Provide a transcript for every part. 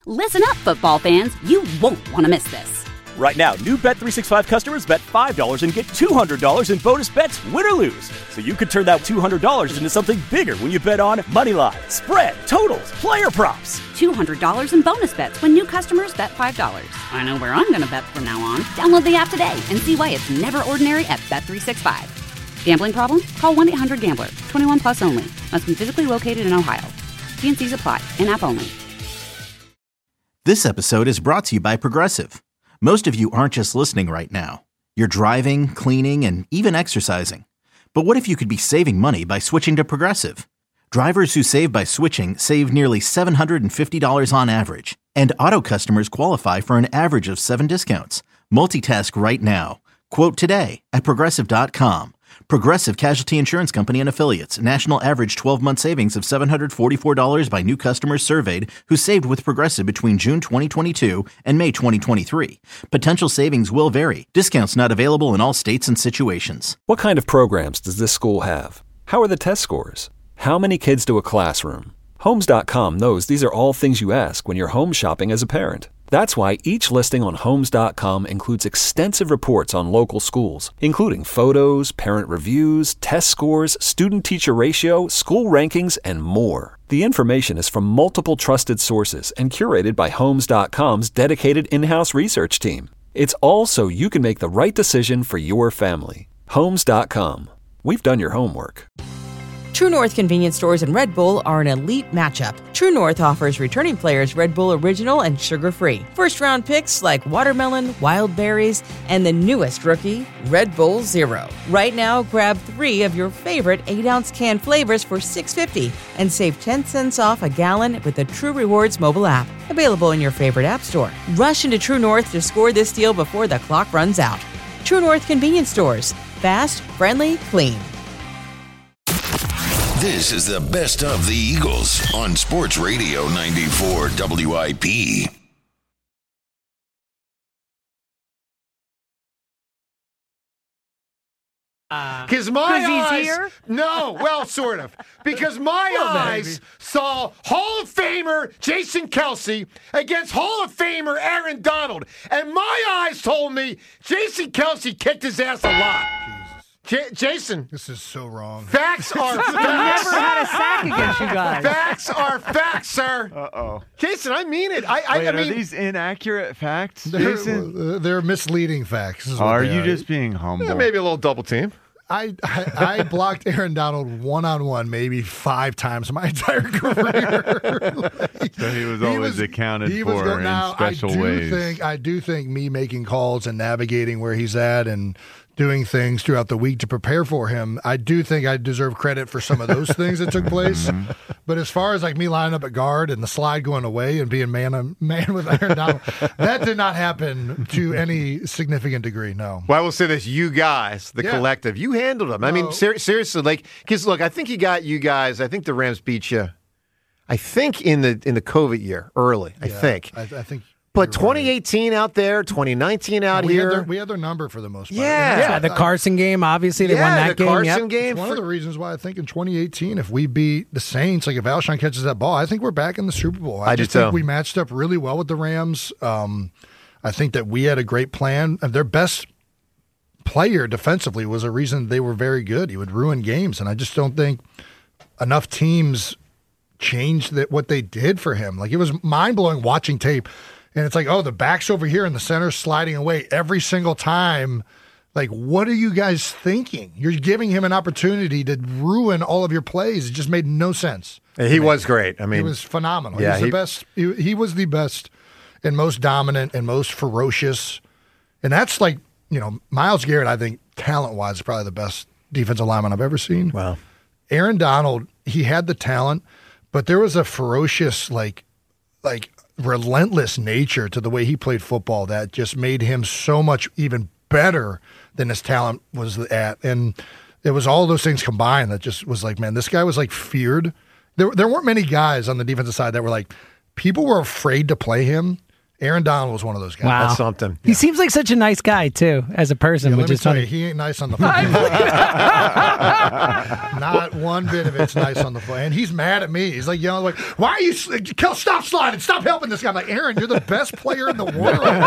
Listen up, football fans. You won't want to miss this. Right now, new Bet365 customers bet $5 and get $200 in bonus bets, win or lose. So you could turn that $200 into something bigger when you bet on money line, spread, totals, player props. $200 in bonus bets when new customers bet $5. I know where I'm going to bet from now on. Download the app today and see why it's never ordinary at Bet365. Gambling problem? Call 1-800-GAMBLER. 21 plus only. Must be physically located in Ohio. T&Cs apply. In-app only. This episode is brought to you by Progressive. Most of you aren't just listening right now. You're driving, cleaning, and even exercising. But what if you could be saving money by switching to Progressive? Drivers who save by switching save nearly $750 on average. And auto customers qualify for an average of 7 discounts. Multitask right now. Quote today at Progressive.com. Progressive Casualty Insurance Company and Affiliates. National average 12-month savings of $744 by new customers surveyed who saved with Progressive between June 2022 and May 2023. Potential savings will vary. Discounts not available in all states and situations. What kind of programs does this school have? How are the test scores? How many kids to a classroom? Homes.com knows these are all things you ask when you're home shopping as a parent. That's why each listing on Homes.com includes extensive reports on local schools, including photos, parent reviews, test scores, student-teacher ratio, school rankings, and more. The information is from multiple trusted sources and curated by Homes.com's dedicated in-house research team. It's all so you can make the right decision for your family. Homes.com. We've done your homework. True North convenience stores and Red Bull are an elite matchup. True North offers returning players Red Bull Original and sugar-free. First-round picks like watermelon, wild berries, and the newest rookie, Red Bull Zero. Right now, grab 3 of your favorite 8-ounce can flavors for $6.50 and save 10 cents off a gallon with the True Rewards mobile app. Available in your favorite app store. Rush into True North to score this deal before the clock runs out. True North convenience stores. Fast, friendly, clean. This is the best of the Eagles on Sports Radio 94 WIP. Because my eyes, here? No, well, sort of. Because my eyes saw Hall of Famer Jason Kelce against Hall of Famer Aaron Donald, and my eyes told me Jason Kelce kicked his ass a lot. Jason. This is so wrong. Facts are facts. He never had a sack against you guys. Facts are facts, sir. Uh-oh. Jason, I mean it. Wait, I mean, are these inaccurate facts, Jason? They're misleading facts. Are you just being humble? Yeah, maybe a little double team. I blocked Aaron Donald one-on-one maybe 5 times my entire career. So he was always accounted for in special ways. I do think me making calls and navigating where he's at and doing things throughout the week to prepare for him, I do think I deserve credit for some of those things that took place. But as far as like me lining up at guard and the slide going away and being man with Aaron Donald, that did not happen to any significant degree, no. Well, I will say this, you guys, the collective, you handled them. I mean, seriously, like, because look, I think you guys, I think the Rams beat you, I think in the COVID year, early, I think. I think. But 2018 out there, 2019 out here. We had their number for the most part. Yeah, the Carson game, obviously, they won that game. Yeah, the Carson game. It's one of the reasons why I think in 2018, if we beat the Saints, like if Alshon catches that ball, I think we're back in the Super Bowl. I just think we matched up really well with the Rams. I think that we had a great plan. Their best player defensively was a reason they were very good. He would ruin games, and I just don't think enough teams changed what they did for him. Like, it was mind-blowing watching tape. And it's like, oh, the back's over here and the center's sliding away every single time. Like, what are you guys thinking? You're giving him an opportunity to ruin all of your plays. It just made no sense. He was great. I mean, he was phenomenal. Yeah, he was the best. He was the best and most dominant and most ferocious. And that's like, Myles Garrett, I think, talent-wise, is probably the best defensive lineman I've ever seen. Wow. Aaron Donald, he had the talent, but there was a ferocious, like relentless nature to the way he played football that just made him so much even better than his talent was at. And it was all those things combined that just was like, man, this guy was like feared. There weren't many guys on the defensive side that were like, people were afraid to play him. Aaron Donald was one of those guys. Wow. That's something. He seems like such a nice guy, too, as a person, which is funny. He ain't nice on the phone. Not one bit of it's nice on the phone. And he's mad at me. He's like yelling, like, why are you, stop sliding, stop helping this guy. I'm like, Aaron, you're the best player in the world.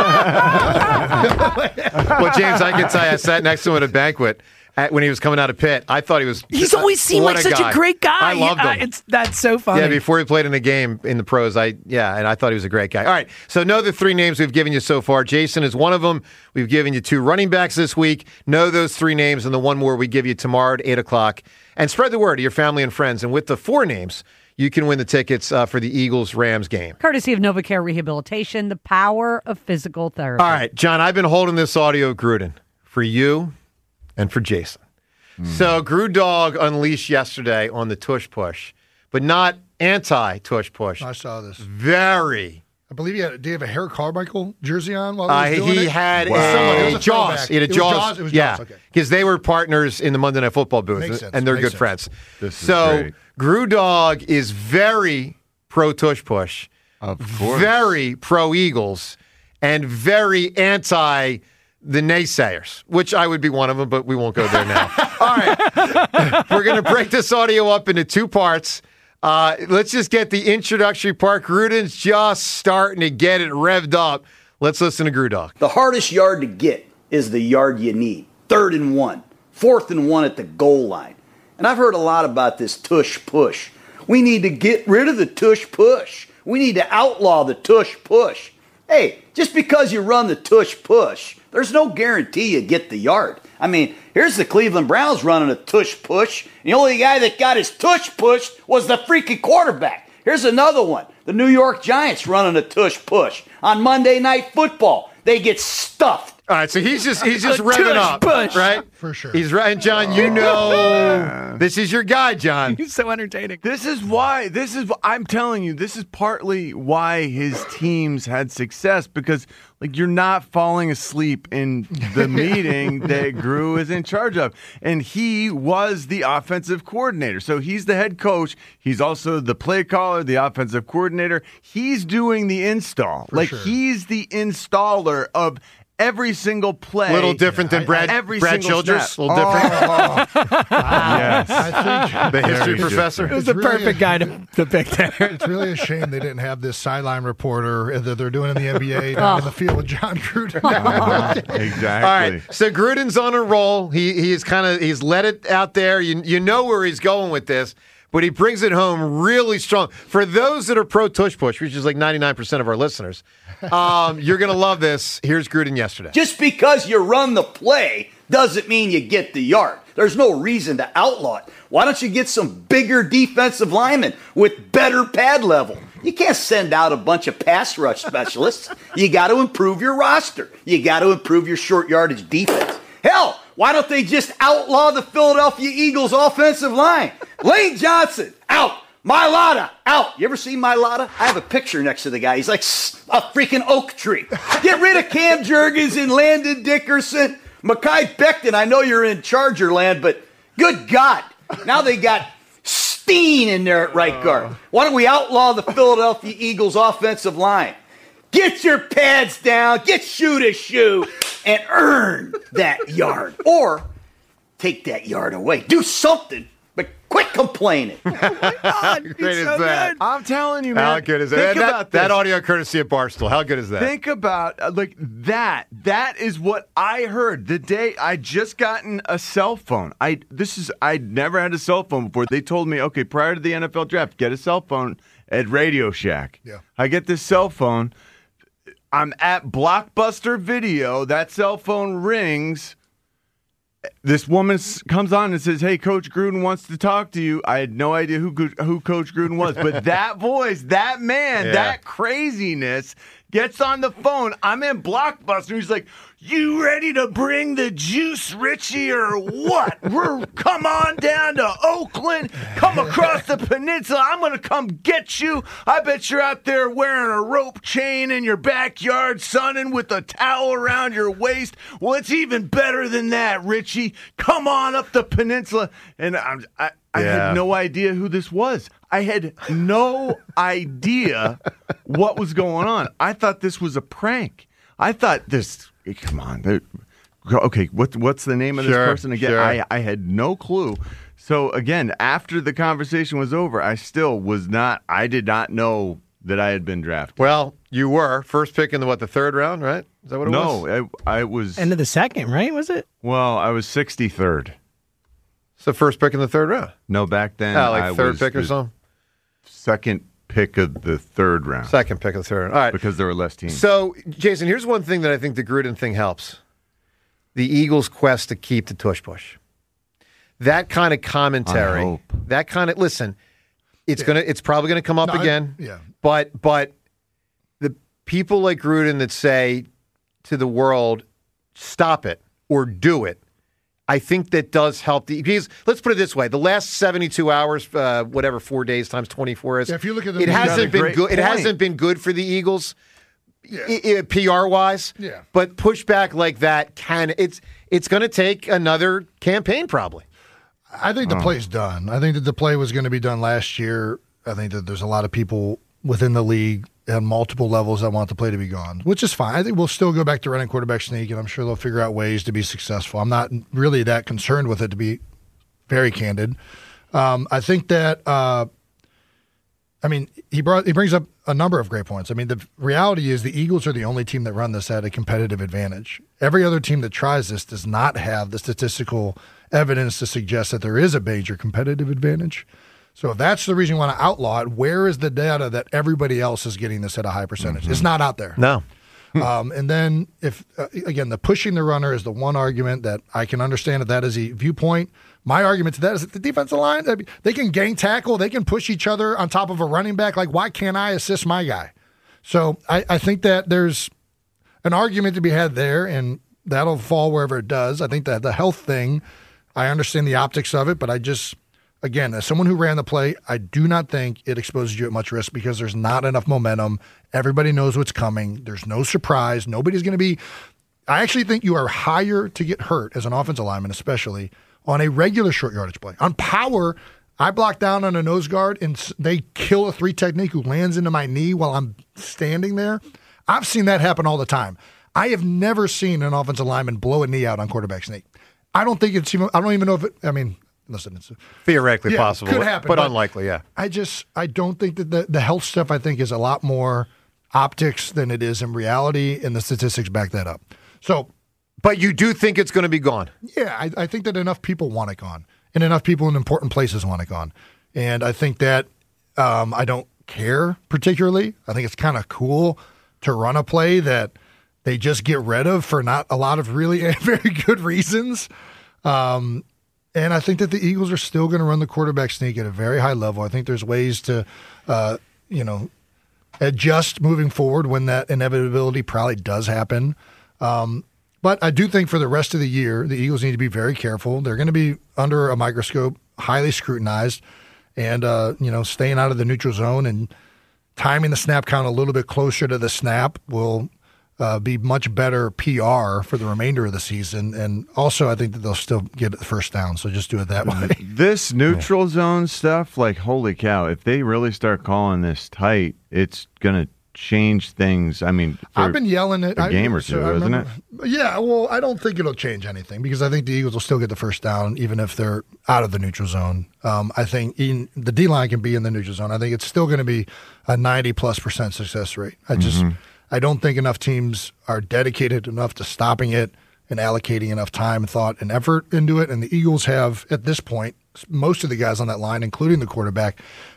Well, James, I can tell you, I sat next to him at a banquet. When he was coming out of Pitt, I thought he was. He's always seemed like such a great guy. I loved him. That's so funny. Yeah, before he played in a game in the pros, and I thought he was a great guy. All right, so know the 3 names we've given you so far. Jason is one of them. We've given you 2 running backs this week. Know those 3 names and the one more we give you tomorrow at 8 o'clock. And spread the word to your family and friends. And with the 4 names, you can win the tickets for the Eagles-Rams game. Courtesy of NovaCare Rehabilitation, the power of physical therapy. All right, John, I've been holding this audio, Gruden, for you and for Jason. So GrewDog unleashed yesterday on the tush push, but not anti-tush push. I saw this. Very. I believe did he have a Harold Carmichael jersey on while he was doing he it? had a Jaws. He had a Jaws. It was yeah, Jaws. Okay. Because they were partners in the Monday Night Football booth, Makes sense. and they're Makes good friends. This is so great. GrewDog is very pro-tush push, of course, very pro-Eagles, and very anti- the naysayers, which I would be one of them, but we won't go there now. All right. We're going to break this audio up into 2 parts. Let's just get the introductory part. Gruden's just starting to get it revved up. Let's listen to GrewDog. The hardest yard to get is the yard you need. 3rd and 1. 4th and 1 at the goal line. And I've heard a lot about this tush push. We need to get rid of the tush push. We need to outlaw the tush push. Hey, just because you run the tush push, there's no guarantee you get the yard. I mean, here's the Cleveland Browns running a tush push. The only guy that got his tush pushed was the freaking quarterback. Here's another one. The New York Giants running a tush push. On Monday Night Football, they get stuffed. All right, so he's just revving up, push. right? For sure. He's right, and John, you know, this is your guy, John. He's so entertaining. I'm telling you, this is partly why his teams had success, because like you're not falling asleep in the meeting that Grew is in charge of. And he was the offensive coordinator. So he's the head coach. He's also the play caller, the offensive coordinator. He's doing the install. He's the installer of every single play. A little different than Brad Childress. A little different. Yes. I think The history professor. It was the perfect guy to pick there. It's really a shame they didn't have this sideline reporter that they're doing in the NBA down in the field with John Gruden. Exactly. All right, so Gruden's on a roll. He's let it out there. You know where he's going with this, but he brings it home really strong. For those that are pro tush push, which is like 99% of our listeners, you're going to love this. Here's Gruden yesterday. Just because you run the play doesn't mean you get the yard. There's no reason to outlaw it. Why don't you get some bigger defensive linemen with better pad level? You can't send out a bunch of pass rush specialists. You got to improve your roster. You got to improve your short yardage defense. Hell, why don't they just outlaw the Philadelphia Eagles offensive line? Lane Johnson, out. Mailata, out. You ever seen Mailata? I have a picture next to the guy. He's like a freaking oak tree. Get rid of Cam Jurgens and Landon Dickerson. Mekhi Becton, I know you're in Charger land, but good God. Now they got Steen in there at right guard. Why don't we outlaw the Philadelphia Eagles offensive line? Get your pads down, get shoe to shoe, and earn that yard. Or take that yard away. Do something, but quit complaining. Oh my God, he's Great so as that. good. I'm telling you, man. How good is that? That audio courtesy of Barstool. How good is that? Think about like that. That is what I heard the day I just gotten a cell phone. I'd never had a cell phone before. They told me, okay, prior to the NFL draft, get a cell phone at Radio Shack. Yeah. I get this cell phone. I'm at Blockbuster Video. That cell phone rings. This woman comes on and says, "Hey, Coach Gruden wants to talk to you." I had no idea who Coach Gruden was, but that voice, that man, that craziness gets on the phone. I'm in Blockbuster. He's like, "You ready to bring the juice, Richie, or what? Come on down to Oakland. Come across the peninsula. I'm going to come get you. I bet you're out there wearing a rope chain in your backyard, sunning with a towel around your waist. Well, it's even better than that, Richie. Come on up the peninsula." And I had no idea who this was. I had no idea what was going on. I thought this was a prank. I thought this. Come on. Okay, what's the name of this person again? Sure. I had no clue. So again, after the conversation was over, I did not know that I had been drafted. Well, you were first pick in the third round, right? Is that what it was? No, I was end of the second, right? Was it? Well, I was 63rd. It's the first pick in the third round. No, back then, like third pick or something. Second pick of the third round. Second pick of the third round. All right, because there were less teams. So, Jason, here's one thing that I think the Gruden thing helps: the Eagles' quest to keep the tush push. That kind of commentary, that kind of listen. It's probably gonna come up again. But the people like Gruden that say to the world, stop it or do it, I think that does help. Because let's put it this way: the last 72 hours, 4 days times 24 is. If you look at it hasn't been good. It hasn't been good for the Eagles, PR wise. Yeah. But pushback like that it's going to take another campaign probably. I think the play's done. I think that the play was going to be done last year. I think that there's a lot of people within the league at multiple levels that want the play to be gone, which is fine. I think we'll still go back to running quarterback sneak, and I'm sure they'll figure out ways to be successful. I'm not really that concerned with it, to be very candid. I think that, he brings up a number of great points. I mean, the reality is the Eagles are the only team that run this at a competitive advantage. Every other team that tries this does not have the statistical evidence to suggest that there is a major competitive advantage. So if that's the reason you want to outlaw it, where is the data that everybody else is getting this at a high percentage? It's not out there. No. And then if, again, the pushing the runner is the one argument that I can understand if that is a viewpoint. My argument to that is that the defensive line, they can gang tackle, they can push each other on top of a running back. Like, why can't I assist my guy? So I think that there's an argument to be had there, and that'll fall wherever it does. I think that the health thing, I understand the optics of it, but again, as someone who ran the play, I do not think it exposes you at much risk because there's not enough momentum. Everybody knows what's coming. There's no surprise. Nobody's going to be – I actually think you are higher to get hurt as an offensive lineman, especially on a regular short yardage play. On power, I block down on a nose guard and they kill a 3 technique who lands into my knee while I'm standing there. I've seen that happen all the time. I have never seen an offensive lineman blow a knee out on quarterback sneak. I don't think it's even – I don't even know if it – listen, it's theoretically possible, could happen, but unlikely. Yeah, I don't think that the health stuff. I think is a lot more optics than it is in reality, and the statistics back that up. So, but you do think it's going to be gone? Yeah, I think that enough people want it gone, and enough people in important places want it gone, and I think that I don't care particularly. I think it's kind of cool to run a play that they just get rid of for not a lot of really very good reasons. And I think that the Eagles are still going to run the quarterback sneak at a very high level. I think there's ways to, adjust moving forward when that inevitability probably does happen. But I do think for the rest of the year, the Eagles need to be very careful. They're going to be under a microscope, highly scrutinized, and, staying out of the neutral zone and timing the snap count a little bit closer to the snap will be much better PR for the remainder of the season. And also, I think that they'll still get the first down, so just do it that way. This neutral zone stuff, like, holy cow, if they really start calling this tight, it's going to change things. I mean, I've been yelling at a game or two, isn't it? Yeah, well, I don't think it'll change anything because I think the Eagles will still get the first down even if they're out of the neutral zone. I think the D-line can be in the neutral zone. I think it's still going to be a 90+% success rate. I don't think enough teams are dedicated enough to stopping it and allocating enough time, thought, and effort into it. And the Eagles have, at this point, most of the guys on that line, including the quarterback,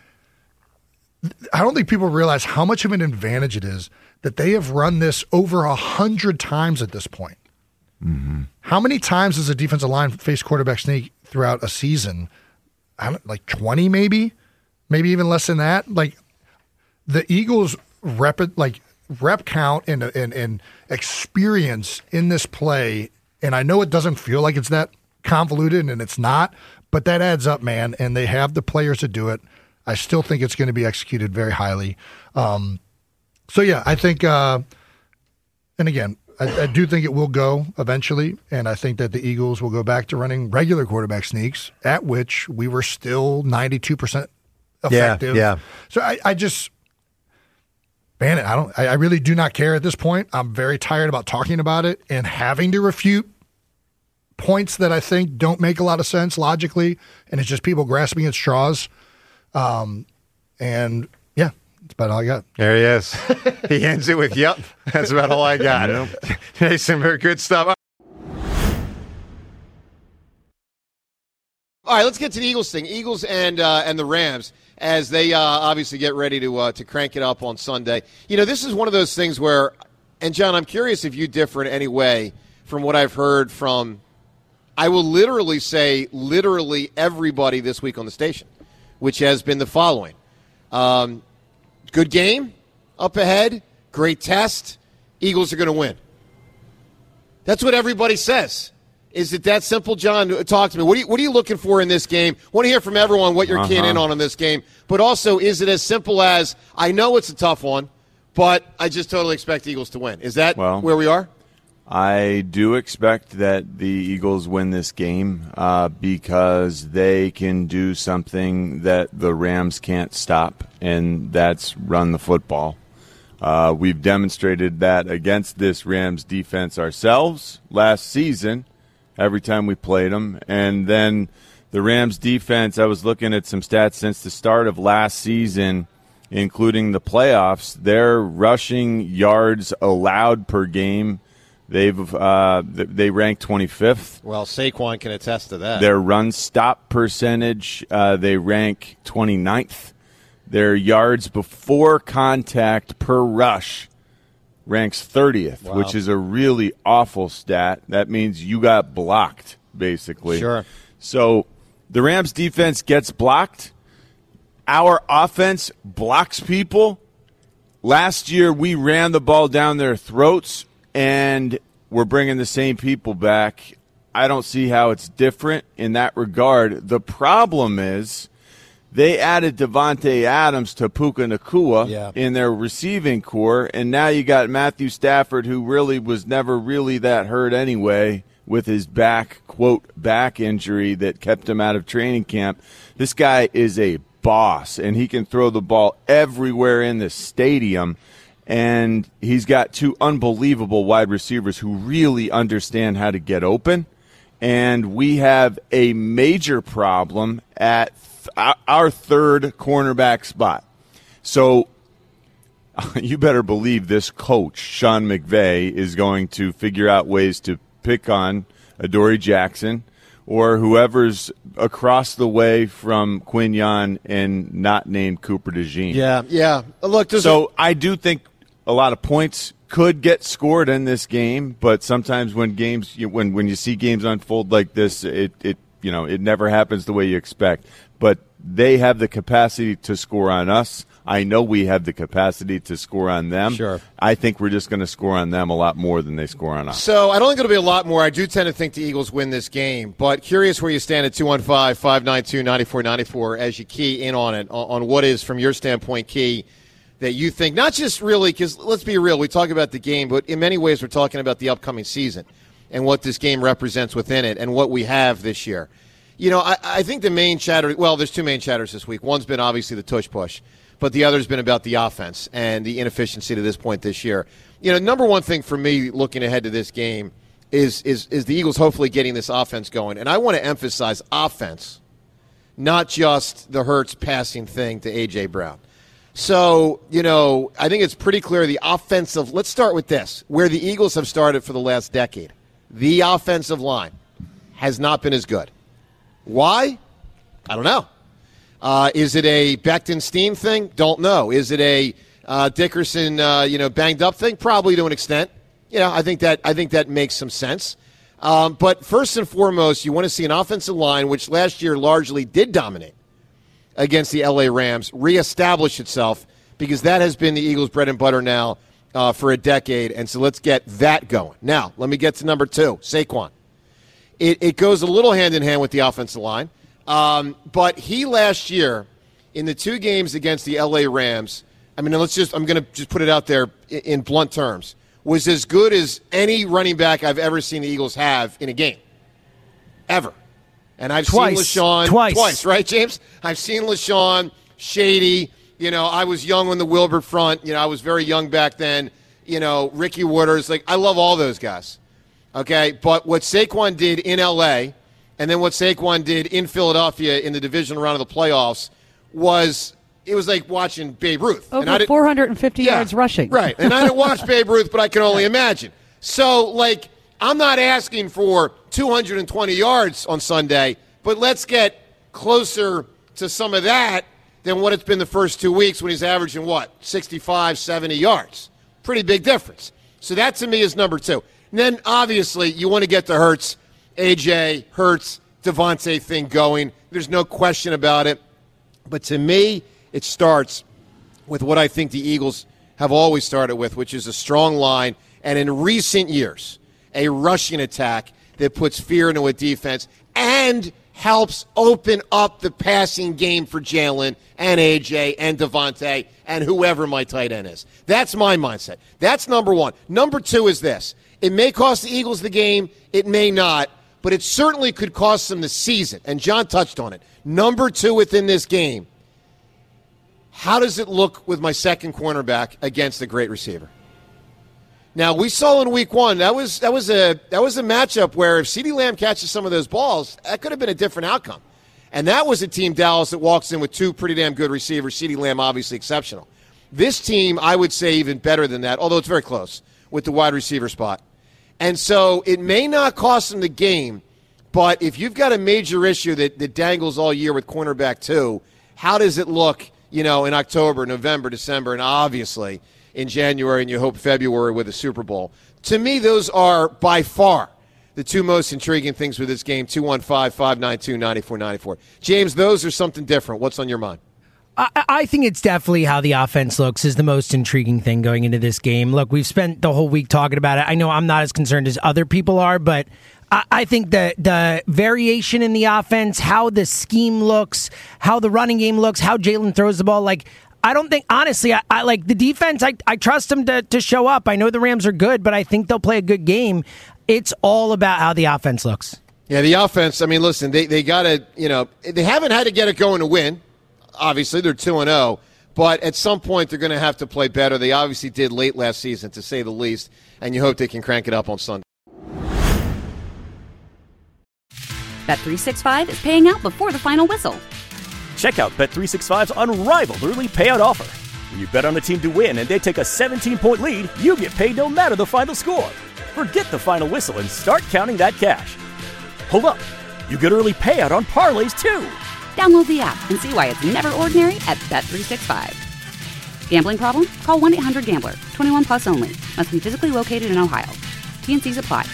I don't think people realize how much of an advantage it is that they have run this over 100 times at this point. Mm-hmm. How many times does a defensive line face quarterback sneak throughout a season? Like 20 maybe? Maybe even less than that? Like the Eagles rep count and experience in this play, and I know it doesn't feel like it's that convoluted, and it's not, but that adds up, man, and they have the players to do it. I still think it's going to be executed very highly. I think, and again, I do think it will go eventually, and I think that the Eagles will go back to running regular quarterback sneaks, at which we were still 92% effective. Yeah. So I just ban it. I really do not care at this point. I'm very tired about talking about it and having to refute points that I think don't make a lot of sense logically, and it's just people grasping at straws. And yeah, that's about all I got. There he is. He ends it with, yep, that's about all I got. Jason, very good stuff. All right, let's get to the Eagles thing. Eagles and the Rams, as they obviously get ready to crank it up on Sunday. You know, this is one of those things where, and John, I'm curious if you differ in any way from what I've heard from, I will literally say, everybody this week on the station, which has been the following. Good game up ahead, great test, Eagles are going to win. That's what everybody says. Is it that simple, John? Talk to me. What are you looking for in this game? I want to hear from everyone what you're keying in on this game. But also, is it as simple as, I know it's a tough one, but I just totally expect the Eagles to win? Is that where we are? I do expect that the Eagles win this game because they can do something that the Rams can't stop, and that's run the football. We've demonstrated that against this Rams defense ourselves last season every time we played them. And then the Rams defense, I was looking at some stats since the start of last season, including the playoffs, their rushing yards allowed per game, they ranked 25th. Well, Saquon can attest to that. Their run stop percentage, they rank 29th. Their yards before contact per rush ranks 30th, which is a really awful stat. That means you got blocked, basically. Sure. So the Rams defense gets blocked. Our offense blocks people. Last year, we ran the ball down their throats, and we're bringing the same people back. I don't see how it's different in that regard. The problem is they added Devontae Adams to Puka Nacua in their receiving core, and now you got Matthew Stafford, who really was never really that hurt anyway with his back injury that kept him out of training camp. This guy is a boss, and he can throw the ball everywhere in the stadium. And he's got two unbelievable wide receivers who really understand how to get open. And we have a major problem at our third cornerback spot. So you better believe this coach, Sean McVay, is going to figure out ways to pick on Adoree Jackson or whoever's across the way from Quinyon and not named Cooper DeJean. Yeah. Look, I do think a lot of points could get scored in this game, but sometimes when you see games unfold like this, it never happens the way you expect. But they have the capacity to score on us. I know we have the capacity to score on them. Sure. I think we're just going to score on them a lot more than they score on us. So I don't think it'll be a lot more. I do tend to think the Eagles win this game, but curious where you stand at 215-592-9494 as you key in on it, on what is, from your standpoint, key that you think, not just really, because let's be real, we talk about the game, but in many ways we're talking about the upcoming season and what this game represents within it and what we have this year. You know, I think the main chatter, well, there's two main chatters this week. One's been obviously the tush push, but the other's been about the offense and the inefficiency to this point this year. You know, number one thing for me looking ahead to this game is the Eagles hopefully getting this offense going. And I want to emphasize offense, not just the Hurts passing thing to A.J. Brown. So, you know, I think it's pretty clear the offensive – let's start with this, where the Eagles have started for the last decade. The offensive line has not been as good. Why? I don't know. Is it a Becton-Steen thing? Don't know. Is it a Dickerson, banged up thing? Probably to an extent. You know, I think that makes some sense. But first and foremost, you want to see an offensive line, which last year largely did dominate against the L.A. Rams, reestablish itself, because that has been the Eagles' bread and butter now for a decade. And so let's get that going. Now, let me get to number two, Saquon. It goes a little hand-in-hand with the offensive line. But he last year, in the two games against the L.A. Rams, I mean, I'm going to just put it out there in blunt terms. was as good as any running back I've ever seen the Eagles have in a game. Ever. And I've seen LaShawn twice, right, James? I've seen LaShawn, Shady. I was young on the Wilbur front. I was very young back then. Ricky Waters. I love all those guys. Okay? But what Saquon did in L.A., and then what Saquon did in Philadelphia in the divisional round of the playoffs it was like watching Babe Ruth. Over 450 yards rushing. Right. And I didn't watch Babe Ruth, but I can only imagine. So, I'm not asking for 220 yards on Sunday, but let's get closer to some of that than what it's been the first 2 weeks when he's averaging, 65, 70 yards. Pretty big difference. So that, to me, is number 2. And then, obviously, you want to get the Hurts, AJ, Hurts, Devontae thing going. There's no question about it. But to me, it starts with what I think the Eagles have always started with, which is a strong line, and in recent years, a rushing attack that puts fear into a defense and helps open up the passing game for Jalen and AJ and Devontae and whoever my tight end is. That's my mindset. That's number 1. Number 2 is this. It may cost the Eagles the game. It may not. But it certainly could cost them the season. And John touched on it. Number 2 within this game. How does it look with my second cornerback against a great receiver? Now, we saw in week 1, that was a matchup where if CeeDee Lamb catches some of those balls, that could have been a different outcome. And that was a team, Dallas, that walks in with 2 pretty damn good receivers, CeeDee Lamb obviously exceptional. This team, I would say even better than that, although it's very close with the wide receiver spot. And so it may not cost them the game, but if you've got a major issue that dangles all year with cornerback 2, how does it look, in October, November, December, and obviously in January, and you hope February with a Super Bowl? To me, those are by far the 2 most intriguing things with this game, 215-592-9494. James, those are something different. What's on your mind? I think it's definitely how the offense looks is the most intriguing thing going into this game. Look, we've spent the whole week talking about it. I know I'm not as concerned as other people are, but I think the variation in the offense, how the scheme looks, how the running game looks, how Jalen throws the ball, I don't think, honestly, I like the defense. I trust them to show up. I know the Rams are good, but I think they'll play a good game. It's all about how the offense looks. Yeah, the offense, listen, they got to, they haven't had to get it going to win. Obviously, they're 2-0, but at some point they're going to have to play better. They obviously did late last season, to say the least, and you hope they can crank it up on Sunday. Bet365 is paying out before the final whistle. Check out Bet365's unrivaled early payout offer. When you bet on a team to win and they take a 17-point lead, you get paid no matter the final score. Forget the final whistle and start counting that cash. Hold up. You get early payout on parlays, too. Download the app and see why it's never ordinary at Bet365. Gambling problem? Call 1-800-GAMBLER. 21 plus only. Must be physically located in Ohio. T&Cs apply.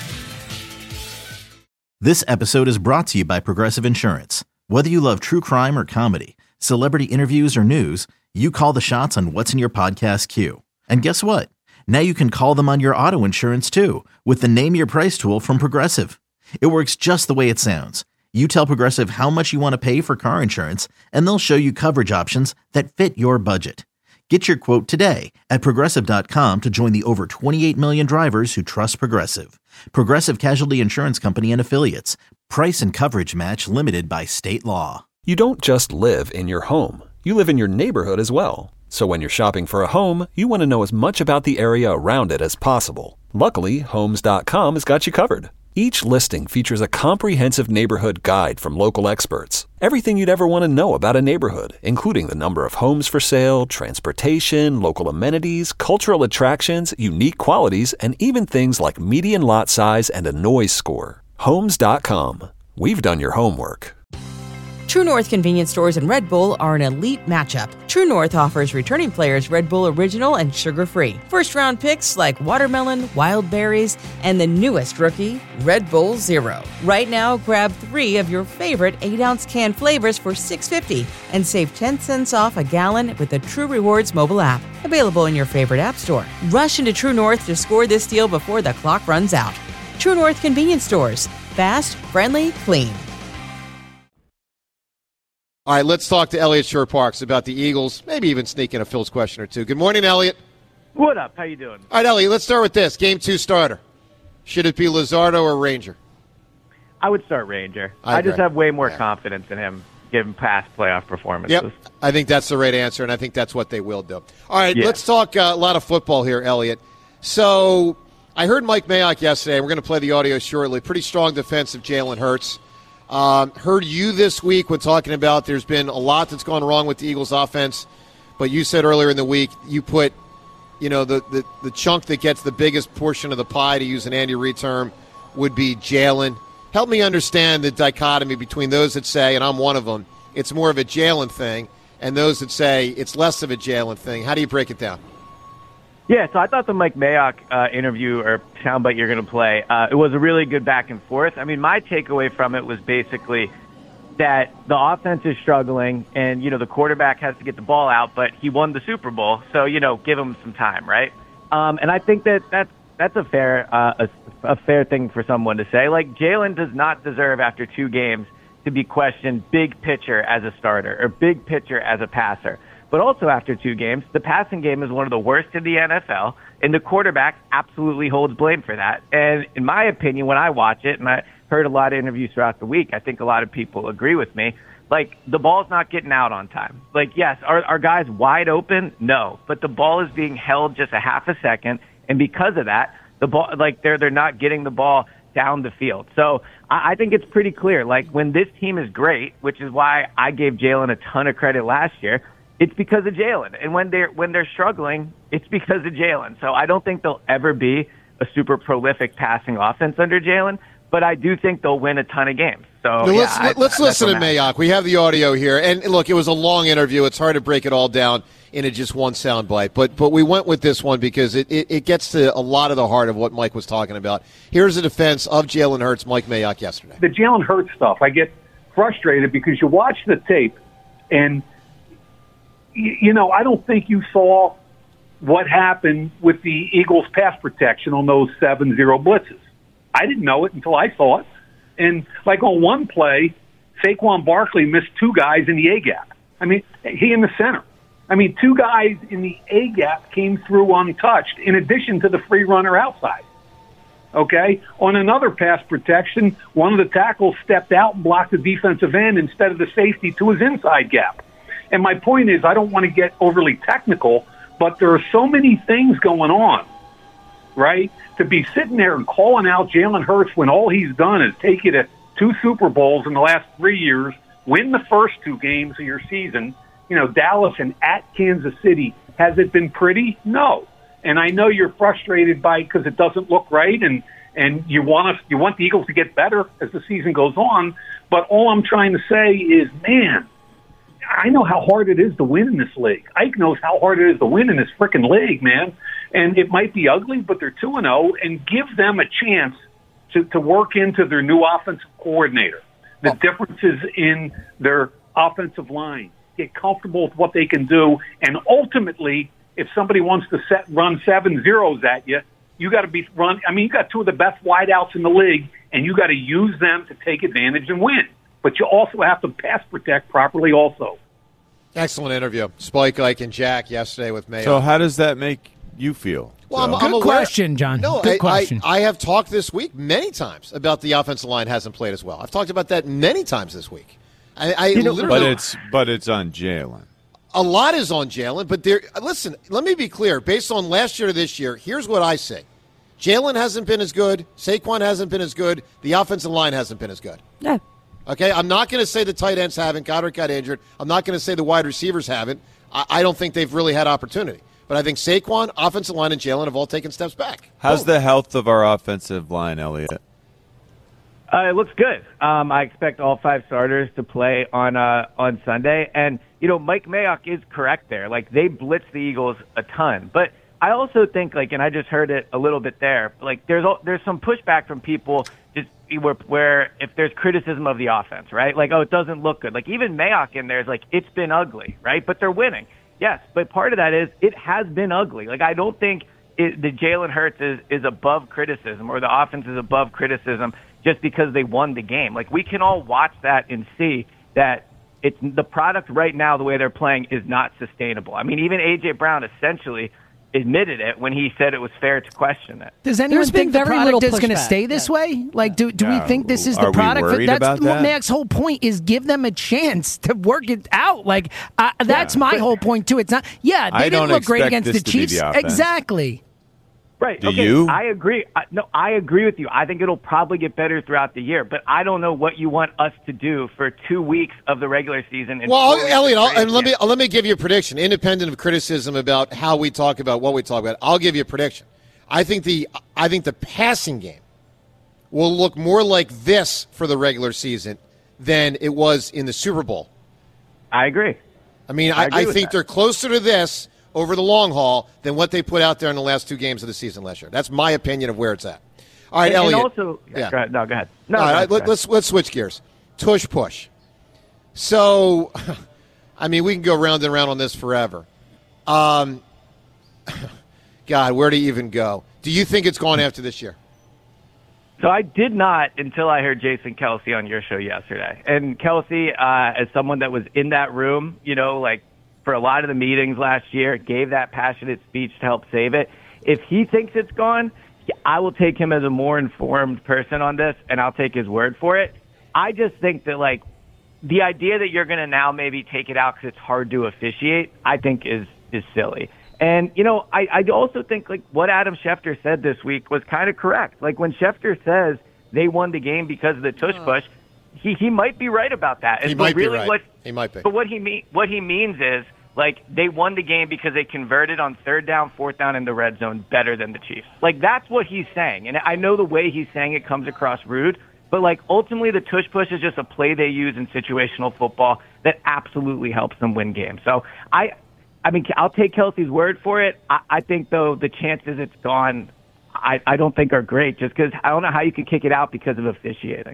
This episode is brought to you by Progressive Insurance. Whether you love true crime or comedy, celebrity interviews or news, you call the shots on what's in your podcast queue. And guess what? Now you can call them on your auto insurance too with the Name Your Price tool from Progressive. It works just the way it sounds. You tell Progressive how much you want to pay for car insurance, and they'll show you coverage options that fit your budget. Get your quote today at Progressive.com to join the over 28 million drivers who trust Progressive. Progressive Casualty Insurance Company and Affiliates. Price and coverage match limited by state law. You don't just live in your home. You live in your neighborhood as well. So when you're shopping for a home, you want to know as much about the area around it as possible. Luckily, Homes.com has got you covered. Each listing features a comprehensive neighborhood guide from local experts. Everything you'd ever want to know about a neighborhood, including the number of homes for sale, transportation, local amenities, cultural attractions, unique qualities, and even things like median lot size and a noise score. Homes.com. We've done your homework. True North convenience stores and Red Bull are an elite matchup. True North offers returning players Red Bull Original and sugar-free. First-round picks like watermelon, wild berries, and the newest rookie, Red Bull Zero. Right now, grab 3 of your favorite 8-ounce can flavors for $6.50 and save 10 cents off a gallon with the True Rewards mobile app. Available in your favorite app store. Rush into True North to score this deal before the clock runs out. True North convenience stores. Fast, friendly, clean. All right, let's talk to Elliot Shore-Parks about the Eagles, maybe even sneak in a Phil's question or two. Good morning, Elliot. What up? How you doing? All right, Elliot, let's start with this. Game 2 starter. Should it be Luzardo or Ranger? I would start Ranger. I just have way more confidence in him given past playoff performances. Yep, I think that's the right answer, and I think that's what they will do. All right, let's talk a lot of football here, Elliot. So I heard Mike Mayock yesterday. We're going to play the audio shortly. Pretty strong defense of Jalen Hurts. Heard you this week when talking about there's been a lot that's gone wrong with the Eagles' offense, but you said earlier in the week you put the chunk that gets the biggest portion of the pie, to use an Andy Reid term, would be Jalen. Help me understand the dichotomy between those that say, and I'm one of them, it's more of a Jalen thing, and those that say it's less of a Jalen thing. How do you break it down? Yeah, so I thought the Mike Mayock interview or soundbite you're going to play, it was a really good back and forth. I mean, my takeaway from it was basically that the offense is struggling and, the quarterback has to get the ball out, but he won the Super Bowl, so, give him some time, right? And I think that's a fair thing for someone to say. Like, Jalen does not deserve, after 2 games, to be questioned big picture as a starter or big picture as a passer. But also after 2 games, the passing game is one of the worst in the NFL, and the quarterback absolutely holds blame for that. And in my opinion, when I watch it, and I heard a lot of interviews throughout the week, I think a lot of people agree with me, like, the ball's not getting out on time. Like, yes, are guys wide open? No. But the ball is being held just a half a second, and because of that, the ball, like, they're not getting the ball down the field. So I think it's pretty clear. Like, when this team is great, which is why I gave Jalen a ton of credit last year, it's because of Jalen. And when they're struggling, it's because of Jalen. So I don't think they'll ever be a super prolific passing offense under Jalen, but I do think they'll win a ton of games. So let's listen to Mayock. We have the audio here, and look, it was a long interview. It's hard to break it all down into just one soundbite, but we went with this one because it gets to a lot of the heart of what Mike was talking about. Here's a defense of Jalen Hurts, Mike Mayock yesterday. The Jalen Hurts stuff, I get frustrated because you watch the tape, and I don't think you saw what happened with the Eagles' pass protection on those 7-0 blitzes. I didn't know it until I saw it. And like on one play, Saquon Barkley missed 2 guys in the A-gap. I mean, he in the center. I mean, 2 guys in the A-gap came through untouched in addition to the free runner outside. Okay? On another pass protection, one of the tackles stepped out and blocked the defensive end instead of the safety to his inside gap. And my point is, I don't want to get overly technical, but there are so many things going on, right? To be sitting there and calling out Jalen Hurts when all he's done is take you to 2 Super Bowls in the last 3 years, win the first 2 games of your season, Dallas and at Kansas City. Has it been pretty? No. And I know you're frustrated by it because it doesn't look right, and you want the Eagles to get better as the season goes on. But all I'm trying to say is, man, I know how hard it is to win in this league. Ike knows how hard it is to win in this freaking league, man. And it might be ugly, but they're 2-0, and give them a chance to work into their new offensive coordinator. The differences in their offensive line. Get comfortable with what they can do, and ultimately, if somebody wants to run 7-0s at you, you got to be run. I mean, you got 2 of the best wideouts in the league, and you got to use them to take advantage and win. But you also have to pass protect properly also. Excellent interview. Spike, Ike, and Jack yesterday with Mayo. So how does that make you feel? Well, I'm Good question, John. No, Good question. I have talked this week many times about the offensive line hasn't played as well. I've talked about that many times this week. But it's on Jalen. A lot is on Jalen, but listen, let me be clear. Based on last year to this year, here's what I say. Jalen hasn't been as good. Saquon hasn't been as good. The offensive line hasn't been as good. Yeah. Okay, I'm not going to say the tight ends haven't. Goddard got injured. I'm not going to say the wide receivers haven't. I don't think they've really had opportunity. But I think Saquon, offensive line, and Jalen have all taken steps back. How's the health of our offensive line, Elliot? It looks good. I expect all 5 starters to play on Sunday. And, Mike Mayock is correct there. Like, they blitz the Eagles a ton. But I also think, and I just heard it a little bit there, there's some pushback from people just where if there's criticism of the offense, right? Like, it doesn't look good. Like, even Mayock in there is like, it's been ugly, right? But they're winning. Yes, but part of that is it has been ugly. Like, I don't think the Jalen Hurts is above criticism or the offense is above criticism just because they won the game. Like, we can all watch that and see that the product right now, the way they're playing, is not sustainable. I mean, even A.J. Brown essentially admitted it when he said it was fair to question it. Does anyone think the product is going to stay this way? Like, do we think this is the product? That's Mac's whole point, is give them a chance to work it out. Like, that's my whole point too. It's not. Yeah, they didn't look great against the Chiefs. Exactly. Right. Do you? I agree. I agree with you. I think it'll probably get better throughout the year, but I don't know what you want us to do for 2 weeks of the regular season. Well, Elliot, let me give you a prediction, independent of criticism about how we talk about what we talk about. I'll give you a prediction. I think the passing game will look more like this for the regular season than it was in the Super Bowl. I agree. I mean, I think they're closer to this over the long haul than what they put out there in the last 2 games of the season last year. That's my opinion of where it's at. All right, Elliot. And also, go ahead. No, go ahead. No, all right, let's switch gears. Tush push. So, I mean, we can go round and round on this forever. God, where do you even go? Do you think it's gone after this year? So I did not until I heard Jason Kelce on your show yesterday. And Kelce, as someone that was in that room, for a lot of the meetings last year, gave that passionate speech to help save it. If he thinks it's gone, I will take him as a more informed person on this, and I'll take his word for it. I just think that, the idea that you're going to now maybe take it out because it's hard to officiate, I think is silly. And, I also think, what Adam Schefter said this week was kind of correct. When Schefter says they won the game because of the tush push, he might be right about that. He might be right. He might be. But what he means is, they won the game because they converted on 3rd down, 4th down in the red zone better than the Chiefs. That's what he's saying. And I know the way he's saying it comes across rude, but ultimately the tush push is just a play they use in situational football that absolutely helps them win games. So I mean, I'll take Kelce's word for it. I think, though, the chances it's gone, I don't think are great, just because I don't know how you can kick it out because of officiating.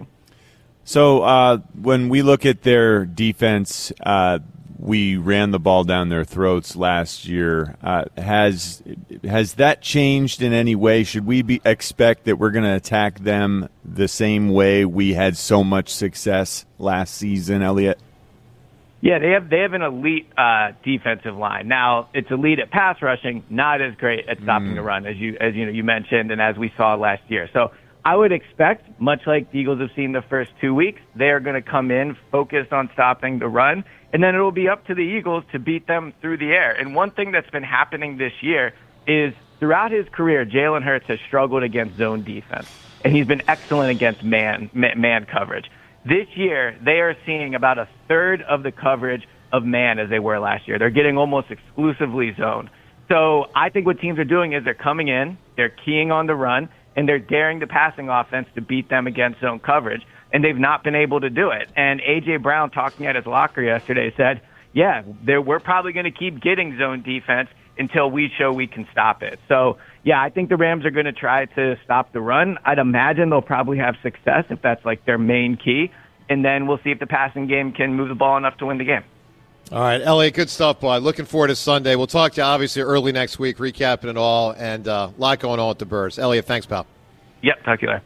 So when we look at their defense, we ran the ball down their throats last year. Has that changed in any way? Should we expect that we're going to attack them the same way we had so much success last season, Elliot? Yeah, they have an elite defensive line. Now, it's elite at pass rushing, not as great at stopping the run as you mentioned, and as we saw last year. So I would expect, much like the Eagles have seen the first 2 weeks, they are going to come in focused on stopping the run, and then it will be up to the Eagles to beat them through the air. And one thing that's been happening this year is throughout his career, Jalen Hurts has struggled against zone defense, and he's been excellent against man coverage. This year, they are seeing about a third of the coverage of man as they were last year. They're getting almost exclusively zone. So I think what teams are doing is they're coming in, they're keying on the run, and they're daring the passing offense to beat them against zone coverage, and they've not been able to do it. And A.J. Brown, talking at his locker yesterday, said, we're probably going to keep getting zone defense until we show we can stop it. So, I think the Rams are going to try to stop the run. I'd imagine they'll probably have success if that's their main key. And then we'll see if the passing game can move the ball enough to win the game. All right, Elliot, good stuff, boy. Looking forward to Sunday. We'll talk to you, obviously, early next week, recapping it all, and a lot going on with the Birds. Elliot, thanks, pal. Yep, talk to you later.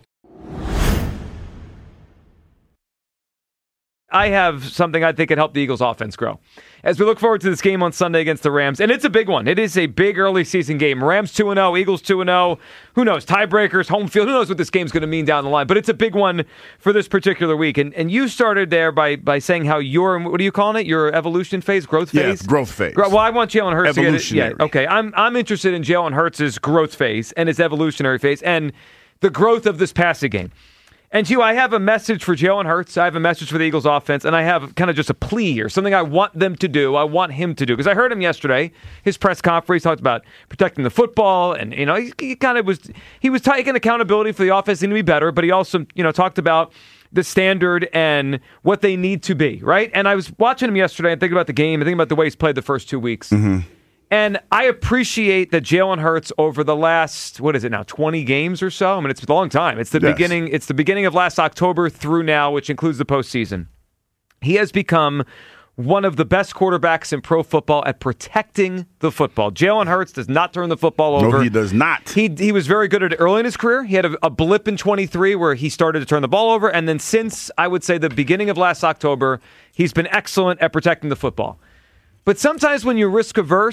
I have something I think could help the Eagles' offense grow. As we look forward to this game on Sunday against the Rams, and it's a big one. It is a big early season game. Rams 2-0, Eagles 2-0. Who knows? Tiebreakers, home field. Who knows what this game's going to mean down the line? But it's a big one for this particular week. And you started there by saying how your, what are you calling it? Your evolution phase, growth phase? Yeah, growth phase. Well, I want Jalen Hurts evolutionary. to get it. Yeah, okay. I'm interested in Jalen Hurts' growth phase and his evolutionary phase and the growth of this passing game. And Hugh, I have a message for Jalen Hurts. I have a message for the Eagles offense, and I have kind of just a plea or something I want them to do. I want him to do. Because I heard him yesterday, his press conference, talked about protecting the football, and he kind of was taking accountability for the offense to be better, but he also talked about the standard and what they need to be, right? And I was watching him yesterday and thinking about the game and thinking about the way he's played the first 2 weeks. Mm-hmm. And I appreciate that Jalen Hurts over the last, 20 games or so? I mean, it's a long time. It's the beginning. It's the beginning of last October through now, which includes the postseason. He has become one of the best quarterbacks in pro football at protecting the football. Jalen Hurts does not turn the football over. No, he does not. He was very good at it early in his career. He had a blip in 23 where he started to turn the ball over. And then since, I would say, the beginning of last October, he's been excellent at protecting the football. But sometimes when you're risk-averse,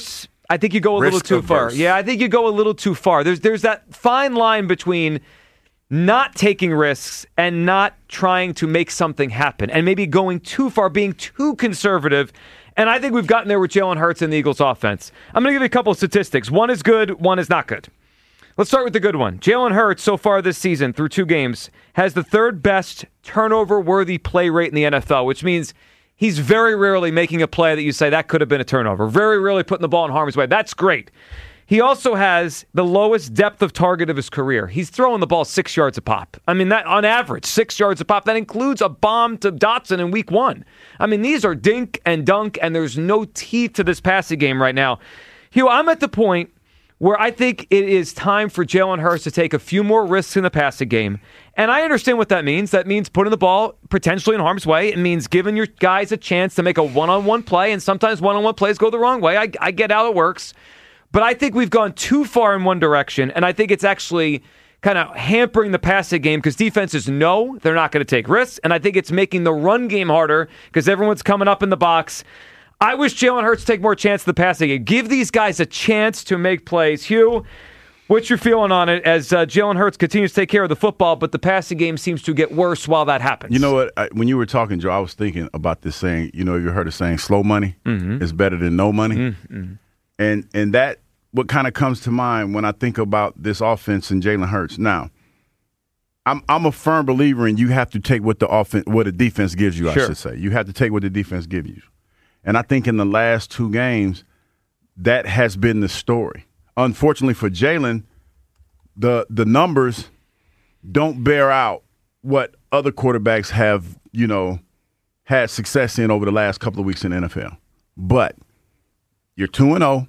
I think you go a little too far. Yeah, I think you go a little too far. There's that fine line between not taking risks and not trying to make something happen, and maybe going too far, being too conservative. And I think we've gotten there with Jalen Hurts and the Eagles offense. I'm going to give you a couple of statistics. One is good, one is not good. Let's start with the good one. Jalen Hurts, so far this season, through 2 games, has the 3rd best turnover-worthy play rate in the NFL, which means he's very rarely making a play that you say that could have been a turnover. Very rarely putting the ball in harm's way. That's great. He also has the lowest depth of target of his career. He's throwing the ball 6 yards a pop. I mean, that on average, 6 yards a pop. That includes a bomb to Dotson in week 1. I mean, these are dink and dunk, and there's no teeth to this passing game right now. Hugh, I'm at the point where I think it is time for Jalen Hurts to take a few more risks in the passing game. And I understand what that means. That means putting the ball potentially in harm's way. It means giving your guys a chance to make a one-on-one play, and sometimes one-on-one plays go the wrong way. I get how it works. But I think we've gone too far in one direction, and I think it's actually kind of hampering the passing game because defenses know they're not going to take risks, and I think it's making the run game harder because everyone's coming up in the box. I wish Jalen Hurts take more chance in the passing game. Give these guys a chance to make plays. Hugh, what's your feeling on it as Jalen Hurts continues to take care of the football, but the passing game seems to get worse while that happens? You know what? When you were talking, Joe, I was thinking about this saying, you heard the saying, slow money is better than no money. Mm-hmm. And that what kind of comes to mind when I think about this offense and Jalen Hurts. Now, I'm a firm believer in you have to take what the defense gives you, sure. I should say. You have to take what the defense gives you. And I think in the last 2 games, that has been the story. Unfortunately for Jalen, the numbers don't bear out what other quarterbacks have, had success in over the last couple of weeks in the NFL. But you're 2-0.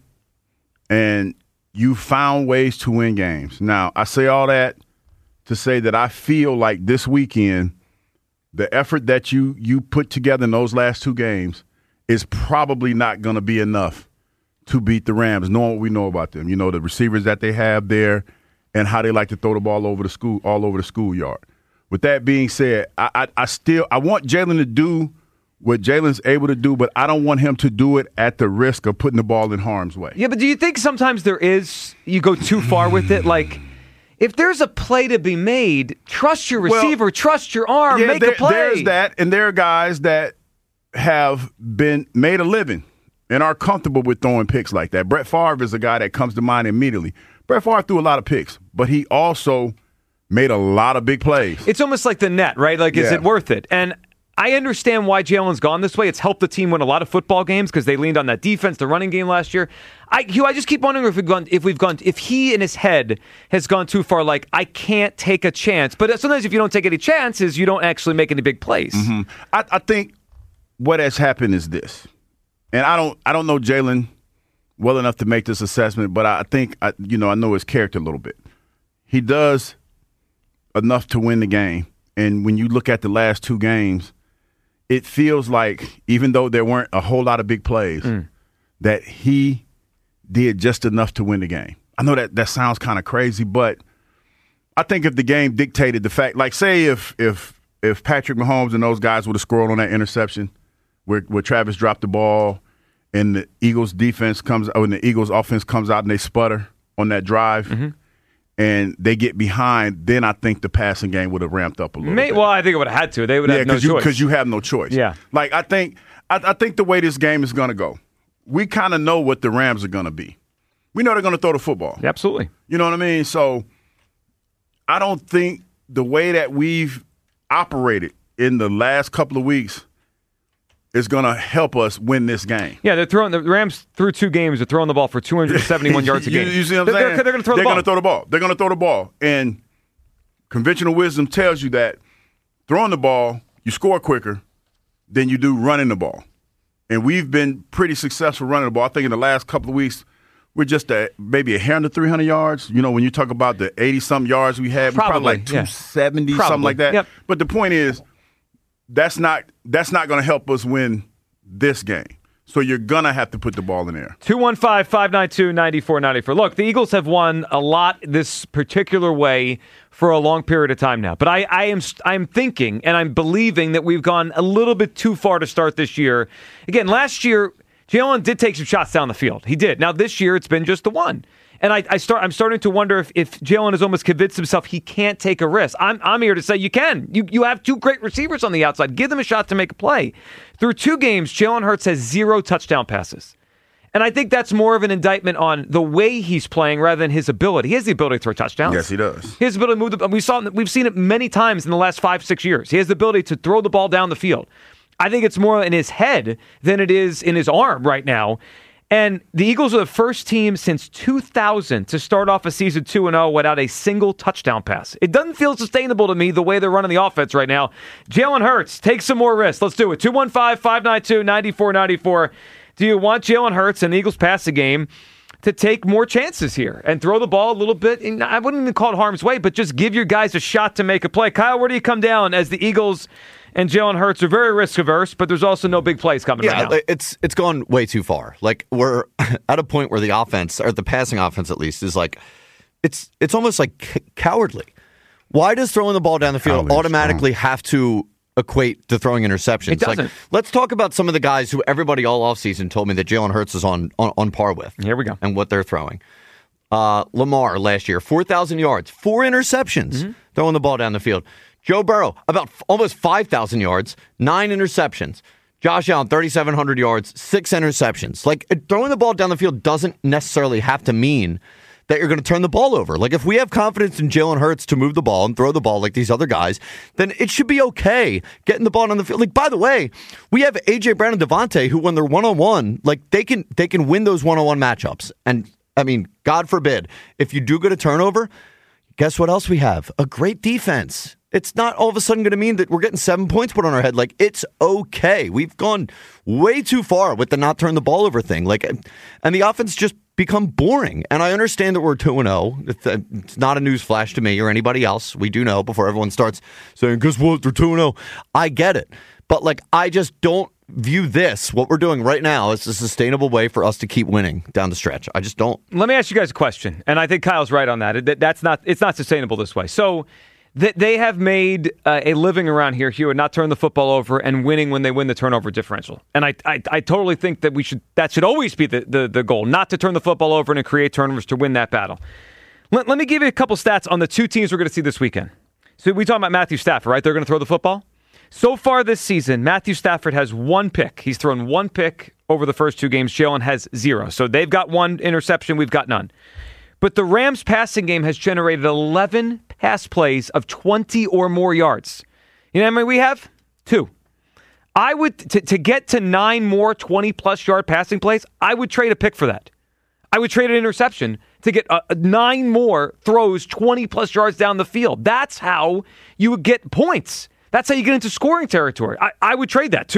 And you found ways to win games. Now, I say all that to say that I feel like this weekend, the effort that you put together in those last 2 games is probably not going to be enough to beat the Rams, knowing what we know about them. The receivers that they have there and how they like to throw the ball all over the schoolyard. With that being said, I want Jalen to do what Jalen's able to do, but I don't want him to do it at the risk of putting the ball in harm's way. Yeah, but do you think sometimes you go too far with it? Like, if there's a play to be made, trust your receiver, trust your arm, make a play. There's that, and there are guys that have been made a living and are comfortable with throwing picks like that. Brett Favre is a guy that comes to mind immediately. Brett Favre threw a lot of picks, but he also made a lot of big plays. It's almost like the net, right? Like, is it worth it? And I understand why Jalen's gone this way. It's helped the team win a lot of football games because they leaned on that defense, the running game last year. Hugh, I just keep wondering if he in his head has gone too far. Like, I can't take a chance. But sometimes if you don't take any chances, you don't actually make any big plays. Mm-hmm. I think what has happened is this, and I don't know Jalen well enough to make this assessment, but I think I know his character a little bit. He does enough to win the game, and when you look at the last 2 games, it feels like, even though there weren't a whole lot of big plays, that he did just enough to win the game. I know that sounds kind of crazy, but I think if the game dictated the fact, like say if Patrick Mahomes and those guys would have scored on that interception where Travis dropped the ball and the Eagles offense comes out and they sputter on that drive, and they get behind, then I think the passing game would have ramped up a little bit. Well, I think it would have had to. They would have no choice. Because you have no choice. Yeah. Like, I think the way this game is going to go, we kind of know what the Rams are going to be. We know they're going to throw the football. Absolutely. You know what I mean? So I don't think the way that we've operated in the last couple of weeks is going to help us win this game. Yeah, the Rams through 2 games. They're throwing the ball for 271 yards a game. You see what I'm saying? They're going to throw the ball. They're going to throw the ball. They're going to throw the ball. And conventional wisdom tells you that throwing the ball, you score quicker than you do running the ball. And we've been pretty successful running the ball. I think in the last couple of weeks, we're just maybe a hair under 300 yards. When you talk about the 80-something yards we had, we're probably like 270, something like that. Yep. But the point is, that's not going to help us win this game. So you're going to have to put the ball in there. 215-592-9494. Look, the Eagles have won a lot this particular way for a long period of time now. But I'm thinking and I'm believing that we've gone a little bit too far to start this year. Again, last year, Jalen did take some shots down the field. He did. Now, this year, it's been just the one. And I'm starting to wonder if Jalen has almost convinced himself he can't take a risk. I'm here to say you can. You have two great receivers on the outside. Give them a shot to make a play. Through 2 games, Jalen Hurts has 0 touchdown passes. And I think that's more of an indictment on the way he's playing rather than his ability. He has the ability to throw touchdowns. Yes, he does. He has the ability to move we've seen it many times in the last 5-6 years. He has the ability to throw the ball down the field. I think it's more in his head than it is in his arm right now. And the Eagles are the first team since 2000 to start off a season 2-0 without a single touchdown pass. It doesn't feel sustainable to me the way they're running the offense right now. Jalen Hurts, take some more risks. Let's do it. 215-592-9494. Do you want Jalen Hurts and the Eagles passing game to take more chances here and throw the ball a little bit? I wouldn't even call it harm's way, but just give your guys a shot to make a play. Kyle, where do you come down as the Eagles and Jalen Hurts are very risk-averse, but there's also no big plays coming right now? It's gone way too far. Like, we're at a point where the offense, or the passing offense at least, is like, it's almost like cowardly. Why does throwing the ball down the field automatically have to equate to throwing interceptions? It doesn't. Like, let's talk about some of the guys who everybody all offseason told me that Jalen Hurts is on par with. Here we go. And what they're throwing. Lamar last year, 4,000 yards, 4 interceptions, throwing the ball down the field. Joe Burrow, about almost 5,000 yards, 9 interceptions. Josh Allen, 3,700 yards, 6 interceptions. Like, throwing the ball down the field doesn't necessarily have to mean that you're going to turn the ball over. Like, if we have confidence in Jalen Hurts to move the ball and throw the ball like these other guys, then it should be okay getting the ball on the field. Like, by the way, we have A.J. Brown and Devontae who, when they're one-on-one, like, they can win those one-on-one matchups. And, I mean, God forbid, if you do get a turnover, guess what else we have? A great defense. It's not all of a sudden going to mean that we're getting 7 points put on our head. Like, it's okay. We've gone way too far with the not turn the ball over thing. Like, and the offense just become boring. And I understand that we're 2-0. It's not a news flash to me or anybody else. We do know before everyone starts saying, guess what, they're 2-0. I get it. But, like, I just don't view this, what we're doing right now, as a sustainable way for us to keep winning down the stretch. I just don't. Let me ask you guys a question. And I think Kyle's right on that. It's not sustainable this way. So, they have made a living around here, Hugh, and not turn the football over and winning when they win the turnover differential. And I totally think that that should always be the goal, not to turn the football over and create turnovers to win that battle. Let me give you a couple stats on the 2 teams we're going to see this weekend. So we talk about Matthew Stafford, right? They're going to throw the football. So far this season, Matthew Stafford has 1 pick. He's thrown 1 pick over the first 2 games. Jalen has 0. So they've got 1 interception. We've got none. But the Rams' passing game has generated 11 pass plays of 20 or more yards. You know how many we have? 2. I would, to get to 9 more 20-plus yard passing plays, I would trade a pick for that. I would trade an interception to get 9 more throws 20-plus yards down the field. That's how you would get points. That's how you get into scoring territory. I would trade that.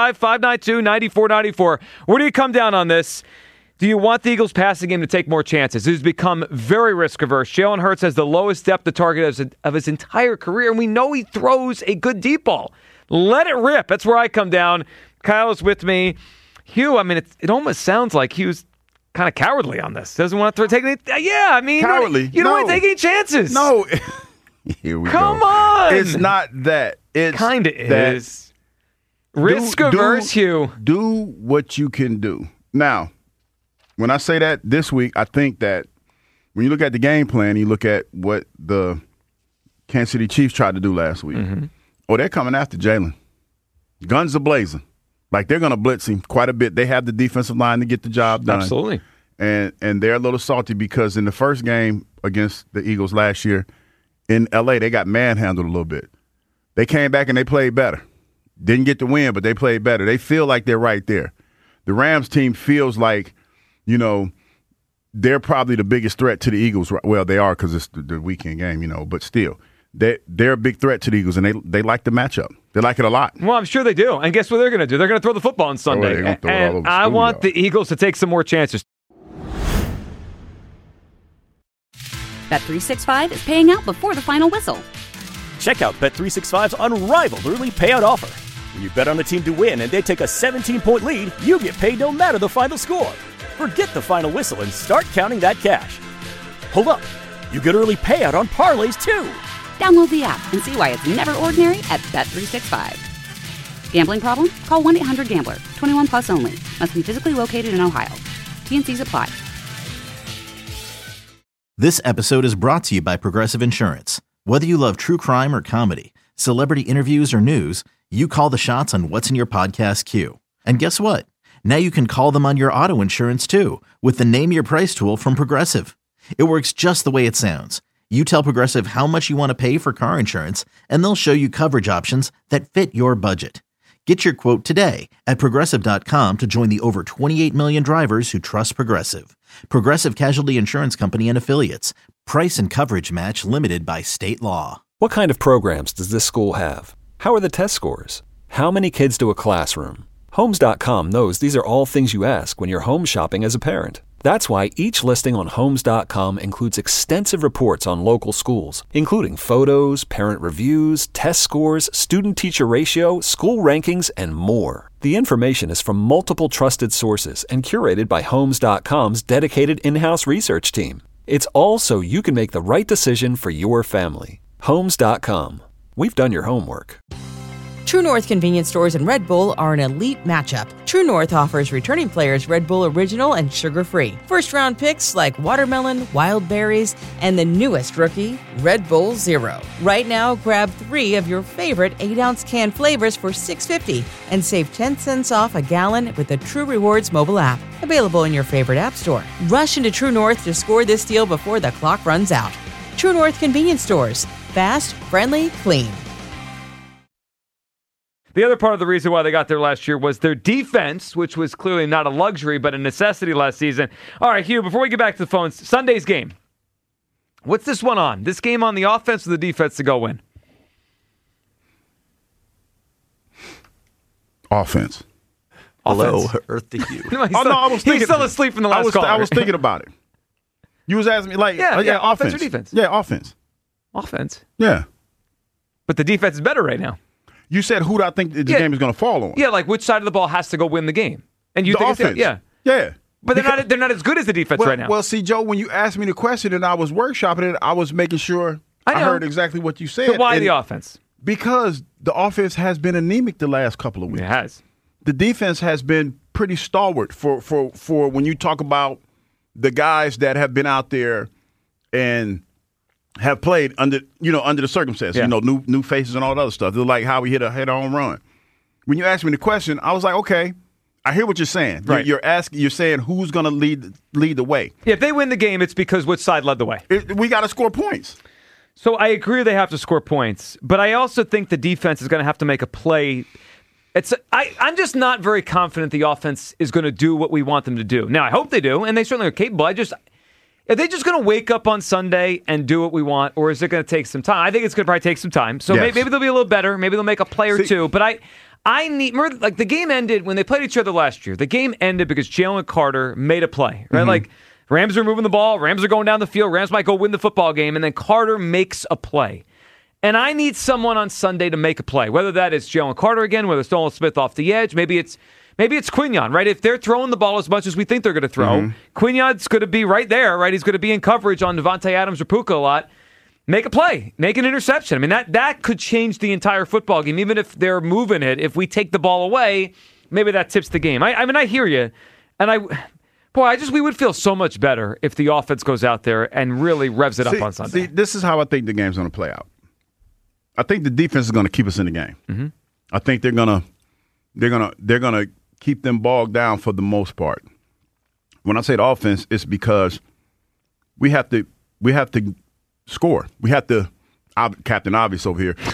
215-592-9494. Where do you come down on this? Do you want the Eagles passing game to take more chances? It has become very risk-averse. Jalen Hurts has the lowest depth of target of his entire career, and we know he throws a good deep ball. Let it rip. That's where I come down. Kyle is with me. Hugh, I mean, it almost sounds like he was kind of cowardly on this. Doesn't want to take any... Yeah, I mean... Cowardly? You don't want to take any chances. No. Here we Come go. on. It's not that. It's kind of is. Risk-averse, Hugh. Do what you can do. Now... When I say that this week, I think that when you look at the game plan, you look at what the Kansas City Chiefs tried to do last week. Mm-hmm. Oh, they're coming after Jalen. Guns are blazing. Like, they're going to blitz him quite a bit. They have the defensive line to get the job done. Absolutely. And they're a little salty because in the first game against the Eagles last year in L.A., they got manhandled a little bit. They came back and they played better. Didn't get the win, but they played better. They feel like they're right there. The Rams team feels like, you know, they're probably the biggest threat to the Eagles. Well, they are because it's the weekend game, you know, but still, they're a big threat to the Eagles, and they like the matchup. They like it a lot. Well, I'm sure they do. And guess what they're going to do? They're going to throw the football on Sunday. And I want the Eagles to take some more chances. Bet365 is paying out before the final whistle. Check out Bet365's unrivaled early payout offer. When you bet on a team to win and they take a 17-point lead, you get paid no matter the final score. Forget the final whistle and start counting that cash. Hold up. You get early payout on parlays, too. Download the app and see why it's never ordinary at Bet365. Gambling problem? Call 1-800-GAMBLER. 21 plus only. Must be physically located in Ohio. T&Cs apply. This episode is brought to you by Progressive Insurance. Whether you love true crime or comedy, celebrity interviews or news, you call the shots on what's in your podcast queue. And guess what? Now you can call them on your auto insurance too with the Name Your Price tool from Progressive. It works just the way it sounds. You tell Progressive how much you want to pay for car insurance, and they'll show you coverage options that fit your budget. Get your quote today at Progressive.com to join the over 28 million drivers who trust Progressive. Progressive Casualty Insurance Company and Affiliates. Price and coverage match limited by state law. What kind of programs does this school have? How are the test scores? How many kids do a classroom? Homes.com knows these are all things you ask when you're home shopping as a parent. That's why each listing on Homes.com includes extensive reports on local schools, including photos, parent reviews, test scores, student-teacher ratio, school rankings, and more. The information is from multiple trusted sources and curated by Homes.com's dedicated in-house research team. It's all so you can make the right decision for your family. Homes.com. We've done your homework. True North convenience stores and Red Bull are an elite matchup. True North offers returning players Red Bull Original and sugar-free. First-round picks like watermelon, wild berries, and the newest rookie, Red Bull Zero. Right now, grab 3 of your favorite 8-ounce can flavors for $6.50 and save 10 cents off a gallon with the True Rewards mobile app. Available in your favorite app store. Rush into True North to score this deal before the clock runs out. True North convenience stores. Fast, friendly, clean. The other part of the reason why they got there last year was their defense, which was clearly not a luxury but a necessity last season. All right, Hugh, before we get back to the phones, Sunday's game. What's this one on? This game on the offense or the defense to go win? Offense. Hello, Earth to you. He's still asleep from the last call. I was thinking about it. You was asking me, offense or defense? Yeah, offense. Offense? Yeah. But the defense is better right now. You said who do I think the game is going to fall on? Yeah, like which side of the ball has to go win the game? And you the think offense. Yeah. But they're not as good as the defense right now. Well, see, Joe, when you asked me the question and I was workshopping it, I was making sure I heard exactly what you said. So why the offense? Because the offense has been anemic the last couple of weeks. It has. The defense has been pretty stalwart for when you talk about the guys that have been out there and have played under the circumstances, new faces and all that other stuff. They're like how we hit a home run. When you asked me the question, I was like, okay, I hear what you're saying. Right. You're saying who's going to lead the way. Yeah, if they win the game, it's because which side led the way. We got to score points. So I agree they have to score points, but I also think the defense is going to have to make a play. I'm just not very confident the offense is going to do what we want them to do. Now, I hope they do, and they certainly are capable. Are they just going to wake up on Sunday and do what we want, or is it going to take some time? I think it's going to probably take some time. So maybe they'll be a little better. Maybe they'll make a play or two. But I need, like the game ended when they played each other last year. The game ended because Jalen Carter made a play, right? Mm-hmm. Like Rams are moving the ball, Rams are going down the field, Rams might go win the football game, and then Carter makes a play. And I need someone on Sunday to make a play, whether that is Jalen Carter again, whether it's Nolan Smith off the edge, maybe it's Quinyon, right? If they're throwing the ball as much as we think they're going to throw, Quinyon's going to be right there, right? He's going to be in coverage on Devontae Adams or Puka a lot. Make a play. Make an interception. I mean, that could change the entire football game, even if they're moving it. If we take the ball away, maybe that tips the game. I mean, I hear you. And we would feel so much better if the offense goes out there and really revs it up on Sunday. See, this is how I think the game's going to play out. I think the defense is going to keep us in the game. Mm-hmm. I think they're gonna keep them bogged down for the most part. When I say the offense, it's because we have to score. We have to. Captain Obvious over here.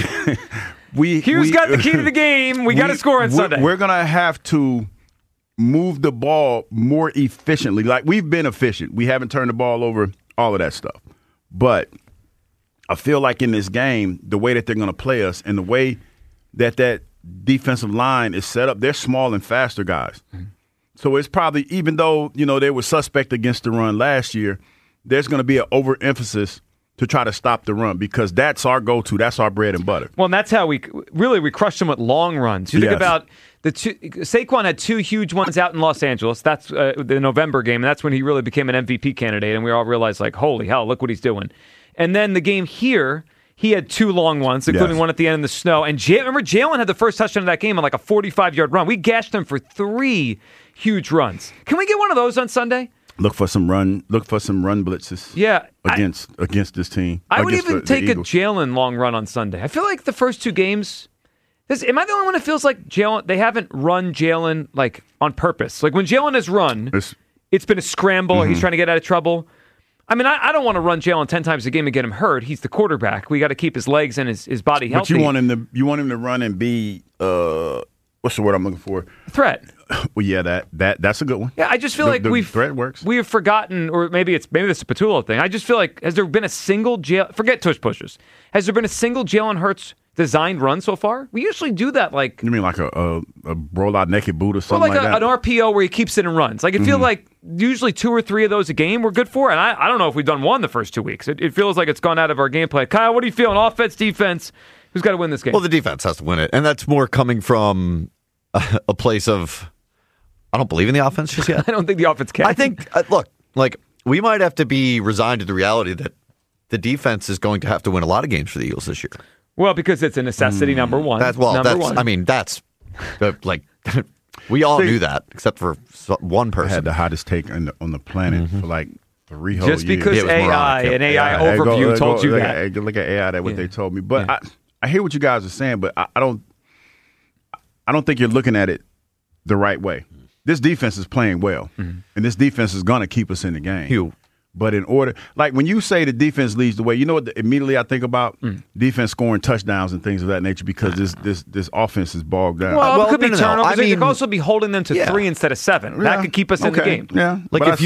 Hugh's got the key to the game. We got to score on Sunday. We're gonna have to move the ball more efficiently. Like we've been efficient. We haven't turned the ball over. All of that stuff, but I feel like in this game, the way that they're going to play us and the way that defensive line is set up, they're small and faster guys. Mm-hmm. So it's probably, even though, they were suspect against the run last year, there's going to be an overemphasis to try to stop the run because that's our go-to. That's our bread and butter. Well, and that's how we crushed them with long runs. You think about Saquon had 2 huge ones out in Los Angeles. That's the November game, and that's when he really became an MVP candidate, and we all realized, like, holy hell, look what he's doing. And then the game here, He had 2 long ones, including one at the end in the snow. And remember, Jalen had the first touchdown of that game on like a 45-yard run. We gashed him for 3 huge runs. Can we get one of those on Sunday? Look for some run blitzes. Yeah, against this team. I would even take a Jalen long run on Sunday. I feel like the first 2 games. Am I the only one that feels like Jalen? They haven't run Jalen like on purpose. Like when Jalen has run, it's been a scramble. He's trying to get out of trouble. I mean, I don't want to run Jalen 10 times a game and get him hurt. He's the quarterback. We got to keep his legs and his body healthy. But you want him to run and be what's the word I'm looking for? Threat. Well, yeah, that's a good one. Yeah, I just feel like threat works. We have forgotten, or maybe this is a Patullo thing. I just feel like, has there been a single forget tush pushes? Has there been a single Jalen Hurts designed run so far? We usually do that like... You mean like a roll out naked boot or something like that? An RPO where he keeps it and runs. Like, it feels like usually 2 or 3 of those a game we're good for, and I don't know if we've done one the first 2 weeks. It feels like it's gone out of our gameplay. Kyle, what are you feeling? Offense, defense? Who's got to win this game? Well, the defense has to win it, and that's more coming from a place of... I don't believe in the offense just yet. I don't think the offense can. I think, look, like, we might have to be resigned to the reality that the defense is going to have to win a lot of games for the Eagles this year. Well, because it's a necessity, number one. I mean, that's like we all knew that, except for one person. I had the hottest take on the planet for like 3 whole years. Just because AI overview told you that. Look at AI. That's what they told me. But I hear what you guys are saying, but I don't think you're looking at it the right way. This defense is playing well, and this defense is going to keep us in the game. But in order, like when you say the defense leads the way, you know what immediately I think about? Defense scoring touchdowns and things of that nature because this offense is bogged down. Well, it could be turnovers. It could also be holding them to 3 instead of 7. That could keep us in the game. Yeah, like but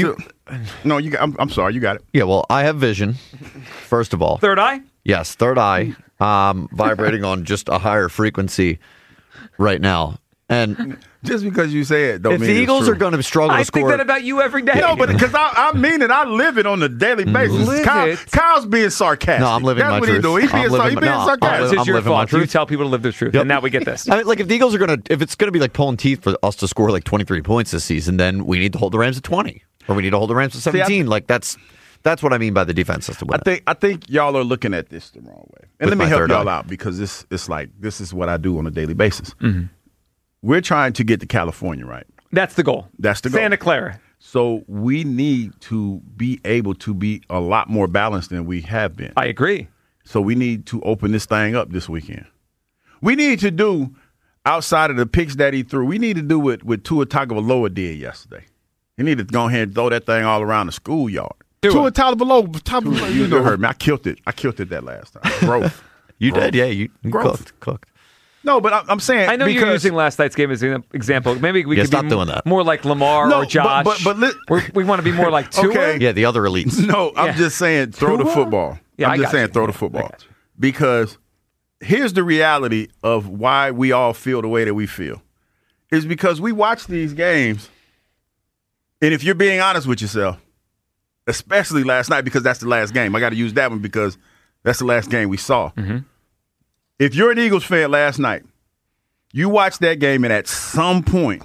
I'm sorry, you got it. Yeah, well, I have vision. First of all, third eye. Yes, third eye, vibrating on just a higher frequency right now, and. Just because you say it, don't if mean the Eagles are going to struggle to score. I think that about you every day. No, but because I mean it, I live it on a daily basis. Kyle's being sarcastic. No, I'm living my truth. That's what he's doing. He's being sarcastic. This is your fault. You tell people to live their truth, and now we get this. I mean, like if the Eagles are if it's going to be like pulling teeth for us to score like 23 points this season, then we need to hold the Rams at 20, or we need to hold the Rams at 17. Like that's what I mean by the defense has to win. I think y'all are looking at this the wrong way. And let me help y'all out because this is what I do on a daily basis. We're trying to get to California, right? That's the goal. Santa Clara. So we need to be able to be a lot more balanced than we have been. I agree. So we need to open this thing up this weekend. We need to do, outside of the picks that he threw, we need to do what Tua Tagovailoa did yesterday. He need to go ahead and throw that thing all around the schoolyard. Tua Tagovailoa, you heard me. I killed it that last time. Growth. You did, yeah. You cooked. No, but I'm saying I know you're using last night's game as an example. Maybe we could be doing that. more like Lamar or Josh. But we want to be more like Tua. Okay. Yeah, the other elites. No, I'm just saying throw the football. Yeah, I'm just saying throw the football. Because here's the reality of why we all feel the way that we feel. Is because we watch these games, and if you're being honest with yourself, especially last night because that's the last game. I got to use that one because that's the last game we saw. If you're an Eagles fan last night, you watched that game, and at some point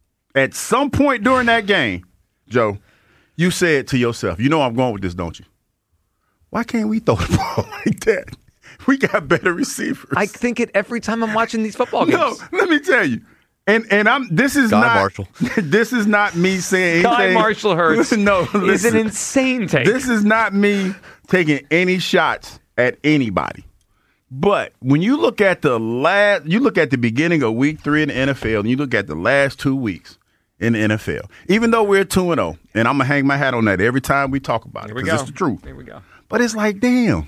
during that game, Joe, you said to yourself, you know I'm going with this, don't you? Why can't we throw the ball like that? We got better receivers. I think it every time I'm watching these football games. No, let me tell you. And this is Guy not Marshall. This is not me saying anything. Guy Marshall Hurts is an insane take. This is not me taking any shots at anybody. But when you look at the beginning of week 3 in the NFL, and you look at the last 2 weeks in the NFL, even though we're 2-0, and I'm gonna hang my hat on that every time we talk about it because it's the truth. Here we go. But it's like, damn,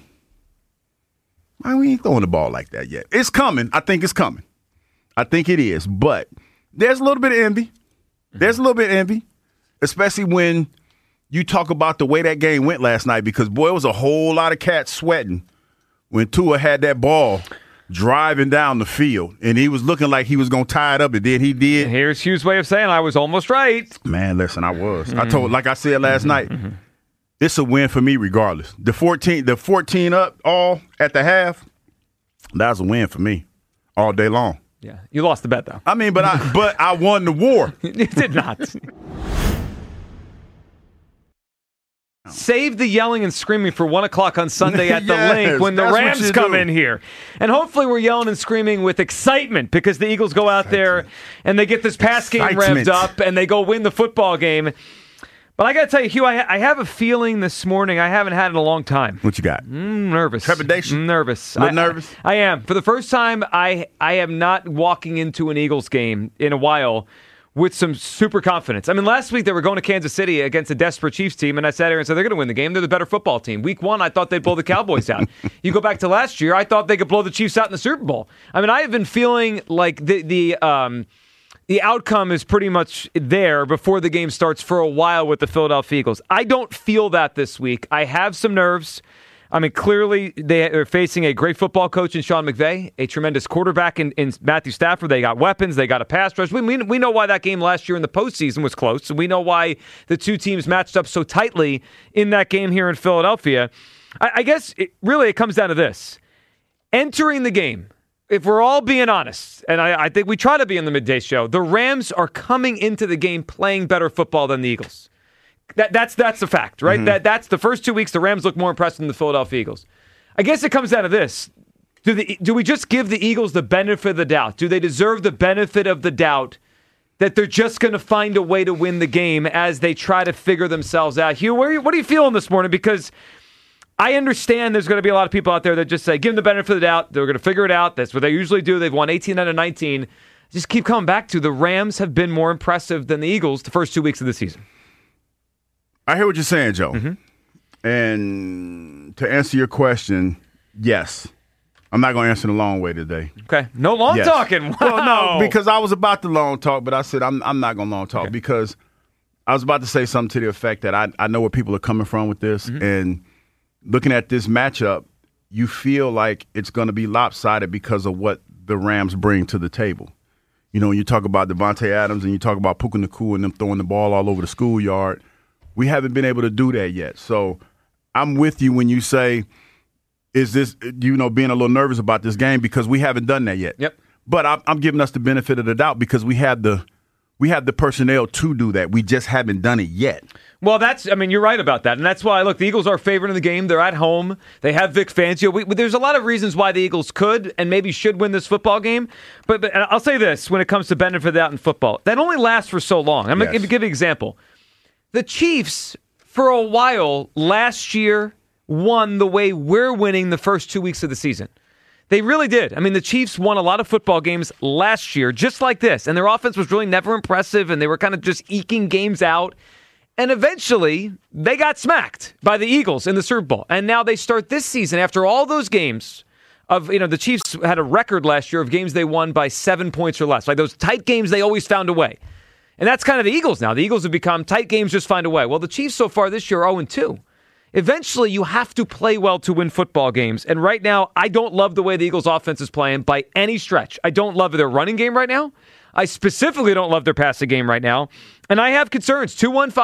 why we ain't throwing the ball like that yet? It's coming. I think it's coming. I think it is. But there's a little bit of envy. There's a little bit of envy, especially when you talk about the way that game went last night. Because boy, it was a whole lot of cats sweating when Tua had that ball driving down the field, and he was looking like he was going to tie it up, and then he did. And here's Hugh's way of saying I was almost right. Man, listen, I was. Like I said last night, it's a win for me regardless. The 14 up all at the half, that was a win for me all day long. Yeah, you lost the bet, though. I mean, but I won the war. You did not. Save the yelling and screaming for 1 o'clock on Sunday at the Link when the Rams come in here. And hopefully we're yelling and screaming with excitement because the Eagles go out there and they get this pass game revved up and they go win the football game. But I got to tell you, Hugh, I have a feeling this morning I haven't had in a long time. What you got? Nervous. Trepidation? Nervous. A little nervous? I am. For the first time, I am not walking into an Eagles game in a while with some super confidence. I mean, last week they were going to Kansas City against a desperate Chiefs team, and I sat here and said they're going to win the game. They're the better football team. Week 1, I thought they'd blow the Cowboys out. You go back to last year, I thought they could blow the Chiefs out in the Super Bowl. I mean, I have been feeling like the outcome is pretty much there before the game starts for a while with the Philadelphia Eagles. I don't feel that this week. I have some nerves. I mean, clearly they are facing a great football coach in Sean McVay, a tremendous quarterback in Matthew Stafford. They got weapons. They got a pass rush. We know why that game last year in the postseason was close. And we know why the two teams matched up so tightly in that game here in Philadelphia. I guess it comes down to this. Entering the game, if we're all being honest, and I think we try to be in the midday show, the Rams are coming into the game playing better football than the Eagles. That's a fact, right? Mm-hmm. That's the first 2 weeks the Rams look more impressive than the Philadelphia Eagles. I guess it comes down to this. Do we just give the Eagles the benefit of the doubt? Do they deserve the benefit of the doubt that they're just going to find a way to win the game as they try to figure themselves out? Hugh, what are you feeling this morning? Because I understand there's going to be a lot of people out there that just say, give them the benefit of the doubt. They're going to figure it out. That's what they usually do. They've won 18 out of 19. Just keep coming back to the Rams have been more impressive than the Eagles the first 2 weeks of the season. I hear what you're saying, Joe. Mm-hmm. And to answer your question, yes. I'm not going to answer the long way today. Okay. No long talking. Wow. Well, no, because I was about to long talk, but I said I'm not going to long talk because I was about to say something to the effect that I know where people are coming from with this. Mm-hmm. And looking at this matchup, you feel like it's going to be lopsided because of what the Rams bring to the table. You know, when you talk about Devontae Adams and you talk about Puka Nacua and them throwing the ball all over the schoolyard, we haven't been able to do that yet. So I'm with you when you say, is this, being a little nervous about this game because we haven't done that yet. Yep. But I'm giving us the benefit of the doubt because we have the personnel to do that. We just haven't done it yet. Well, you're right about that. And that's why, look, the Eagles are favored in the game. They're at home. They have Vic Fangio. There's a lot of reasons why the Eagles could and maybe should win this football game. But I'll say this, when it comes to benefit of the doubt in football, that only lasts for so long. I'm going to give you an example. The Chiefs, for a while last year, won the way we're winning the first 2 weeks of the season. They really did. I mean, the Chiefs won a lot of football games last year, just like this. And their offense was really never impressive, and they were kind of just eking games out. And eventually, they got smacked by the Eagles in the Super Bowl. And now they start this season, after all those games the Chiefs had a record last year of games they won by 7 points or less. Like those tight games, they always found a way. And that's kind of the Eagles now. The Eagles have become tight games, just find a way. Well, the Chiefs so far this year are 0-2. Eventually, you have to play well to win football games. And right now, I don't love the way the Eagles offense is playing by any stretch. I don't love their running game right now. I specifically don't love their passing game right now. And I have concerns.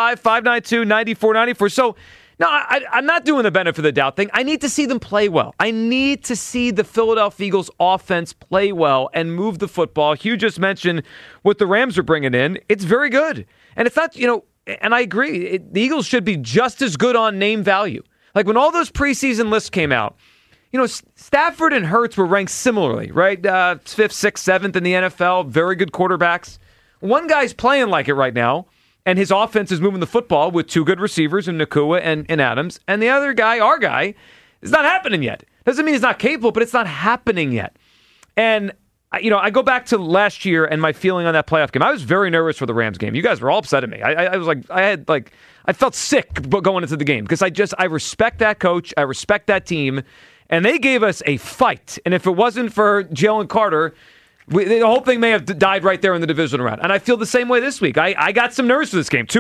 215-592-9494. So, no, I'm not doing the benefit of the doubt thing. I need to see them play well. I need to see the Philadelphia Eagles offense play well and move the football. Hugh just mentioned what the Rams are bringing in. It's very good. And it's not, and I agree, the Eagles should be just as good on name value. Like when all those preseason lists came out, Stafford and Hurts were ranked similarly, right? 5th, 6th, 7th in the NFL, very good quarterbacks. One guy's playing like it right now, and his offense is moving the football with two good receivers in Nacua and Adams. And the other guy, our guy, is not happening yet. Doesn't mean he's not capable, but it's not happening yet. And, I go back to last year and my feeling on that playoff game. I was very nervous for the Rams game. You guys were all upset at me. I felt sick going into the game because I respect that coach. I respect that team. And they gave us a fight. And if it wasn't for Jalen Carter, the whole thing may have died right there in the divisional round. And I feel the same way this week. I got some nerves for this game.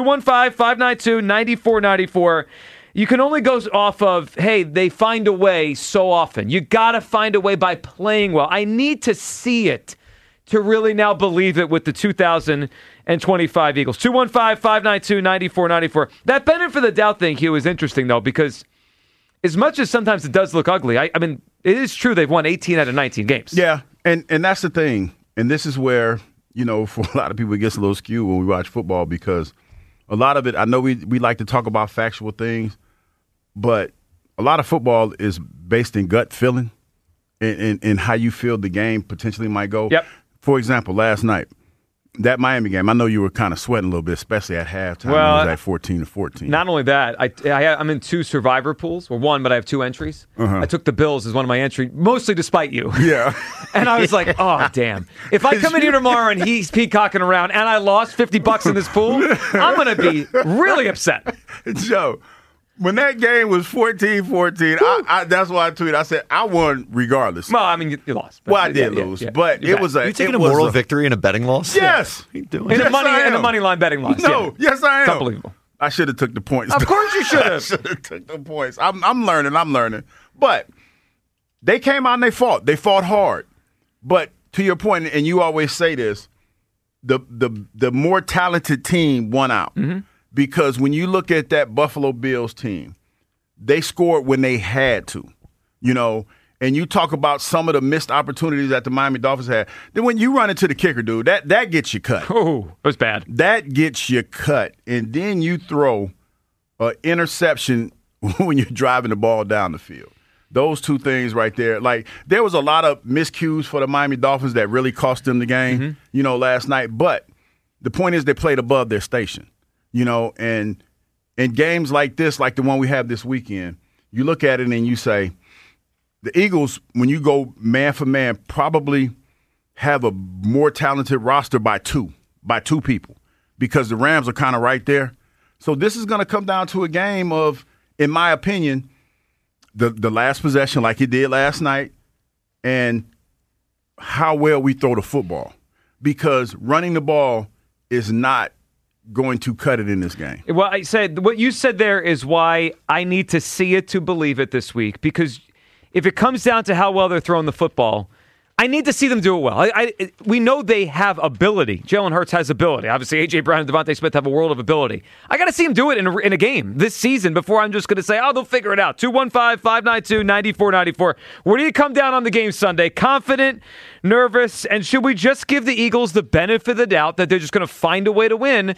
215-592-9494. You can only go off of, hey, they find a way so often. You got to find a way by playing well. I need to see it to really now believe it with the 2025 Eagles. 215-592-9494. That benefit of the doubt thing, Hugh, is interesting, though, because as much as sometimes it does look ugly, I mean, it is true they've won 18 out of 19 games. Yeah, and that's the thing. And this is where, for a lot of people, it gets a little skewed when we watch football because a lot of it, I know we like to talk about factual things, but a lot of football is based in gut feeling and how you feel the game potentially might go. Yep. For example, last night, that Miami game, I know you were kind of sweating a little bit, especially at halftime. Well, it was at 14-14. Not only that, I'm in 2 survivor pools. Well, 1, but I have 2 entries. I took the Bills as one of my entries, mostly despite you. Yeah. And I was like, oh, damn. If I come in here tomorrow and he's peacocking around and I lost $50 in this pool, I'm going to be really upset. Joe, when that game was 14-14, that's why I tweeted. I said, I won regardless. Well, I mean, you lost. Well, I did lose, but it was a... You taking a moral victory in a betting loss? Yes. What are you doing? In a money line betting loss. No, yes, I am. It's unbelievable. I should have took the points. Of course you should have. I should have took the points. I'm learning. But they came out and they fought. They fought hard. But to your point, and you always say this, the more talented team won out. Mm-hmm. Because when you look at that Buffalo Bills team, they scored when they had to, and you talk about some of the missed opportunities that the Miami Dolphins had. Then when you run into the kicker, dude, that gets you cut. Oh, it was bad. That gets you cut. And then you throw an interception when you're driving the ball down the field. Those 2 things right there. Like, there was a lot of miscues for the Miami Dolphins that really cost them the game, last night. But the point is they played above their station. And in games like this, like the one we have this weekend, you look at it and you say, the Eagles, when you go man for man, probably have a more talented roster by two people, because the Rams are kind of right there. So this is going to come down to a game of, in my opinion, the last possession like it did last night, and how well we throw the football, because running the ball is not going to cut it in this game. Well, I said what you said there is why I need to see it to believe it this week, because if it comes down to how well they're throwing the football, I need to see them do it well. We know they have ability. Jalen Hurts has ability. Obviously, A.J. Brown and Devontae Smith have a world of ability. I got to see them do it in a game this season before I'm just going to say, they'll figure it out. 215-592-9494. Where do you come down on the game Sunday? Confident, nervous, and should we just give the Eagles the benefit of the doubt that they're just going to find a way to win?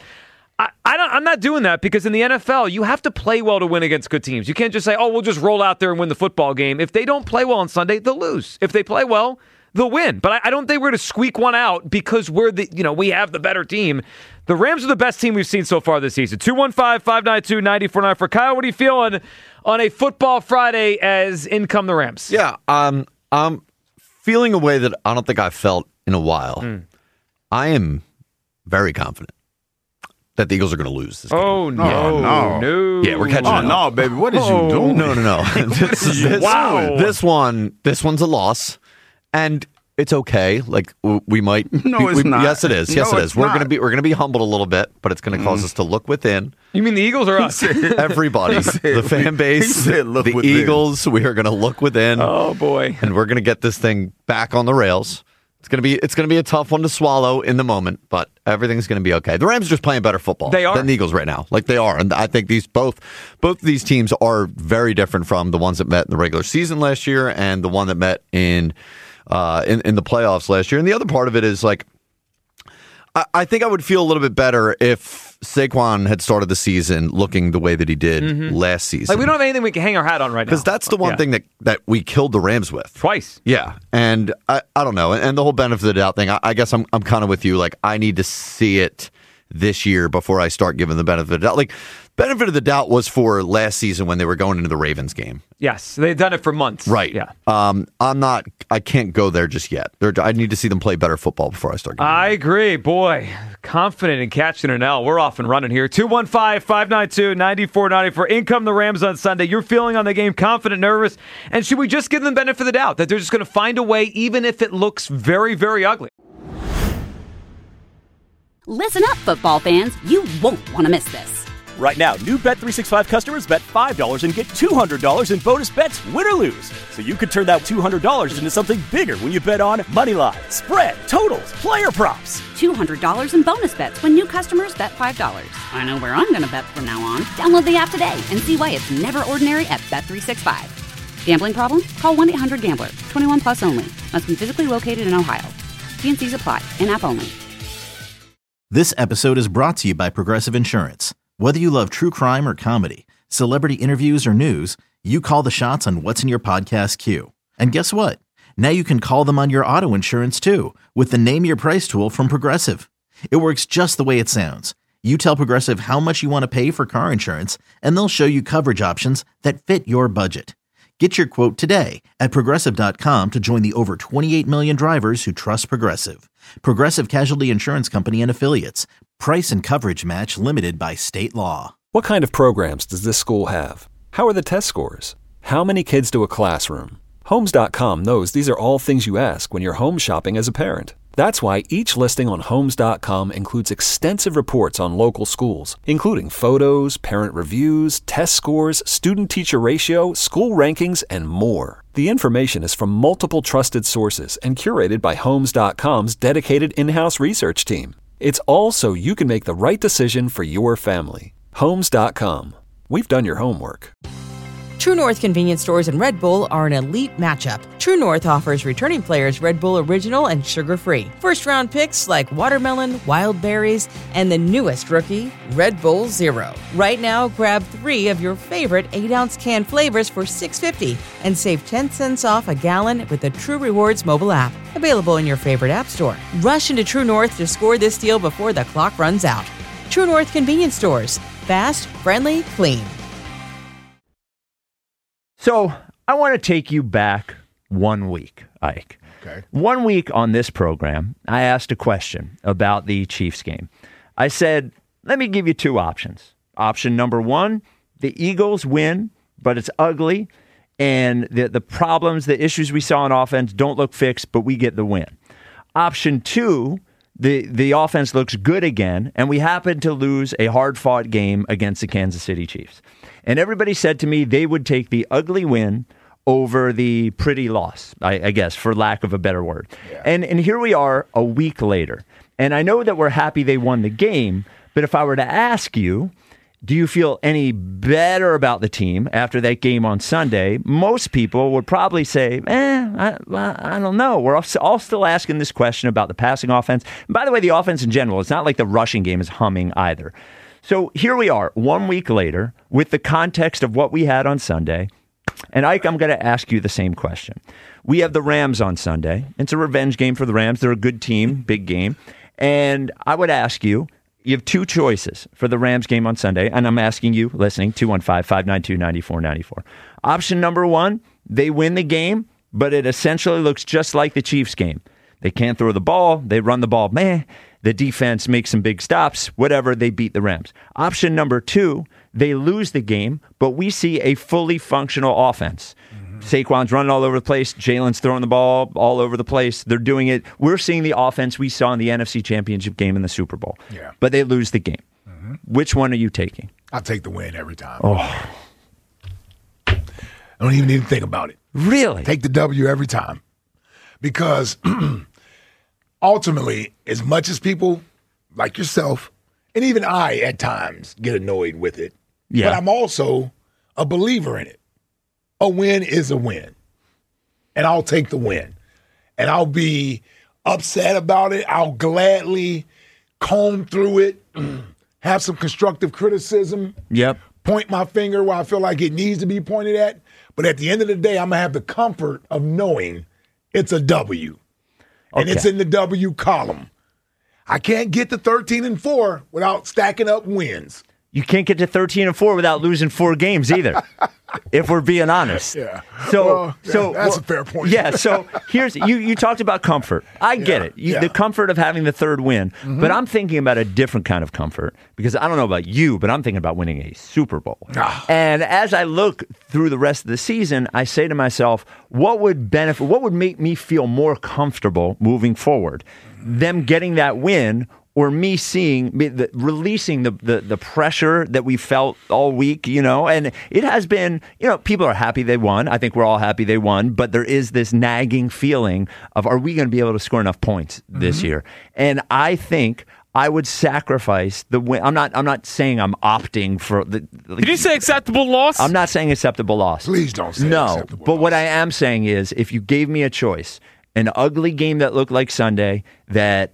I'm not doing that, because in the NFL, you have to play well to win against good teams. You can't just say, we'll just roll out there and win the football game. If they don't play well on Sunday, they'll lose. If they play well, they'll win. But I don't think we're going to squeak one out because we have the better team. The Rams are the best team we've seen so far this season. 215-592-9494. For Kyle, what are you feeling on a football Friday as in come the Rams? Yeah, I'm feeling a way that I don't think I've felt in a while. I am very confident that the Eagles are going to lose this game. Oh, no. Yeah, we're catching up. Oh, no, baby. What is you doing? No. This one's a loss, and it's okay. Like, we might. No, it's not. Yes, it is. Yes, it is. We're going to be humbled a little bit, but it's going to cause us to look within. You mean the Eagles or us? Everybody. The fan base. The within. Eagles. We are going to look within. Oh, boy. And we're going to get this thing back on the rails. It's gonna be a tough one to swallow in the moment, but everything's gonna be okay. The Rams are just playing better football than the Eagles right now. Like, they are, and I think both of these teams are very different from the ones that met in the regular season last year and the one that met in the playoffs last year. And the other part of it is, like, I think I would feel a little bit better if Saquon had started the season looking the way that he did last season. Like, we don't have anything we can hang our hat on right now. Because that's the one thing that we killed the Rams with. Twice. Yeah. And I don't know. And the whole benefit of the doubt thing, I guess I'm kind of with you. Like, I need to see it this year before I start giving the benefit of the doubt. Like, benefit of the doubt was for last season when they were going into the Ravens game. Yes, they've done it for months. Right. Yeah. I can't go there just yet. I need to see them play better football before I start. I agree. Boy, confident in catching an L. We're off and running here. 215-592-9494. In come the Rams on Sunday. You're feeling on the game confident, nervous, and should we just give them the benefit of the doubt that they're just going to find a way, even if it looks very, very ugly? Listen up, football fans. You won't want to miss this. Right now, new Bet365 customers bet $5 and get $200 in bonus bets, win or lose. So you could turn that $200 into something bigger when you bet on money line, spread, totals, player props. $200 in bonus bets when new customers bet $5. I know where I'm going to bet from now on. Download the app today and see why it's never ordinary at Bet365. Gambling problem? Call 1-800-GAMBLER. 21 plus only. Must be physically located in Ohio. T&Cs apply. In-app only. This episode is brought to you by Progressive Insurance. Whether you love true crime or comedy, Celebrity interviews or news, you call the shots on what's in your podcast queue. And guess what? Now you can call them on your auto insurance too with the Name Your Price tool from Progressive. It works just the way it sounds. You tell Progressive how much you want to pay for car insurance, and they'll show you coverage options that fit your budget. Get your quote today at Progressive.com to join the over 28 million drivers who trust Progressive. Progressive Casualty Insurance Company and Affiliates. Price and coverage match limited by state law. What kind of programs does this school have? How are the test scores? How many kids do a classroom? Homes.com knows these are all things you ask when you're home shopping as a parent. That's why each listing on Homes.com includes extensive reports on local schools, including photos, parent reviews, test scores, student-teacher ratio, school rankings, and more. The information is from multiple trusted sources and curated by Homes.com's dedicated in-house research team. It's all so you can make the right decision for your family. Homes.com. We've done your homework. True North convenience stores and Red Bull are an elite matchup. True North offers returning players Red Bull Original and sugar-free. First-round picks like watermelon, wild berries, and the newest rookie, Red Bull Zero. Right now, grab 3 of your favorite 8-ounce can flavors for $6.50 and save 10 cents off a gallon with the True Rewards mobile app. Available in your favorite app store. Rush into True North to score this deal before the clock runs out. True North convenience stores. Fast, friendly, clean. So I want to take you back 1 week, Ike. Okay. 1 week on this program, I asked a question about the Chiefs game. I said, let me give you 2 options. Option number 1, the Eagles win, but it's ugly, and the problems, the issues we saw on offense don't look fixed, but we get the win. Option 2, the offense looks good again, and we happen to lose a hard-fought game against the Kansas City Chiefs. And everybody said to me they would take the ugly win over the pretty loss, I guess, for lack of a better word. Yeah. And here we are a week later. And I know that we're happy they won the game, but if I were to ask you, do you feel any better about the team after that game on Sunday? Most people would probably say, I don't know. We're all still asking this question about the passing offense. And by the way, the offense in general, it's not like the rushing game is humming either. So here we are 1 week later with the context of what we had on Sunday. And Ike, I'm going to ask you the same question. We have the Rams on Sunday. It's a revenge game for the Rams. They're a good team, big game. And I would ask you, you have 2 choices for the Rams game on Sunday. And I'm asking you, listening, 215-592-9494. Option number 1, they win the game, but it essentially looks just like the Chiefs game. They can't throw the ball. They run the ball. The defense makes some big stops. Whatever, they beat the Rams. Option number 2, they lose the game, but we see a fully functional offense. Saquon's running all over the place. Jalen's throwing the ball all over the place. They're doing it. We're seeing the offense we saw in the NFC Championship game in the Super Bowl. Yeah. But they lose the game. Which one are you taking? I'll take the win every time. Oh. I don't even need to think about it. Really? Take the W every time. Because ultimately, as much as people like yourself, and even I at times get annoyed with it, but I'm also a believer in it. A win is a win. And I'll take the win. And I'll be upset about it. I'll gladly comb through it, have some constructive criticism, point my finger where I feel like it needs to be pointed at. But at the end of the day, I'm going to have the comfort of knowing it's a W. And it's in the W column. I can't get to 13-4 without stacking up wins. You can't get to 13-4 without losing 4 games either, if we're being honest. Yeah. So that's a fair point. Yeah. So here's you talked about comfort. I get it. The comfort of having the 3rd win. Mm-hmm. But I'm thinking about a different kind of comfort because I don't know about you, but I'm thinking about winning a Super Bowl. And as I look through the rest of the season, I say to myself, what would make me feel more comfortable moving forward? Them getting that win, or me releasing the pressure that we felt all week, and it has been, people are happy they won. I think we're all happy they won, but there is this nagging feeling of, are we going to be able to score enough points this year? And I think I would sacrifice the win. I'm not saying I'm opting for the. Did you say acceptable loss? I'm not saying acceptable loss. Please don't say acceptable but loss. What I am saying is, if you gave me a choice, an ugly game that looked like Sunday, that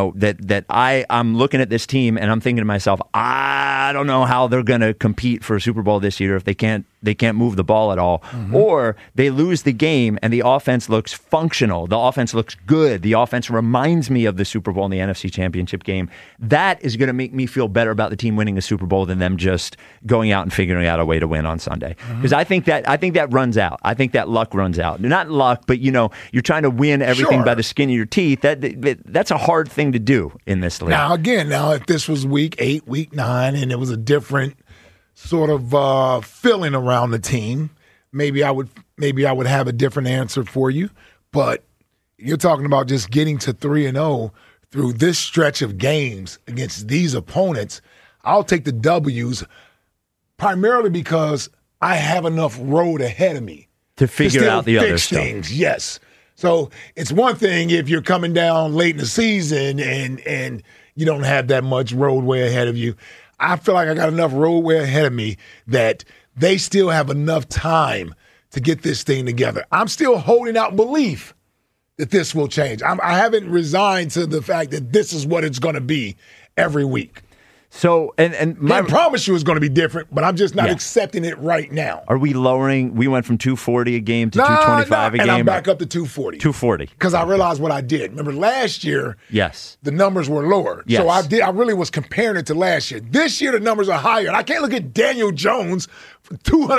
I'm looking at this team and I'm thinking to myself, I don't know how they're going to compete for a Super Bowl this year if they can't move the ball at all. Mm-hmm. Or they lose the game and the offense looks functional. The offense looks good. The offense reminds me of the Super Bowl in the NFC Championship game. That is going to make me feel better about the team winning a Super Bowl than them just going out and figuring out a way to win on Sunday. Because I think that runs out. I think that luck runs out. Not luck, but you're trying to win everything by the skin of your teeth. That's a hard thing to do in this league. Now, if this was week 8, week 9, and it was a different sort of feeling around the team, maybe I would have a different answer for you. But you're talking about just getting to 3-0 through this stretch of games against these opponents. I'll take the W's primarily because I have enough road ahead of me to figure out the other stuff. Things. Yes. So it's one thing if you're coming down late in the season and you don't have that much roadway ahead of you. I feel like I got enough roadway ahead of me that they still have enough time to get this thing together. I'm still holding out belief that this will change. I haven't resigned to the fact that this is what it's going to be every week. So, I promise you it's going to be different, but I'm just not accepting it right now. Are we lowering? We went from 240 a game to 225 a game. And I'm back up to 240. 240. Because I realized what I did. Remember last year, the numbers were lower. Yes. So I really was comparing it to last year. This year, the numbers are higher. And I can't look at Daniel Jones for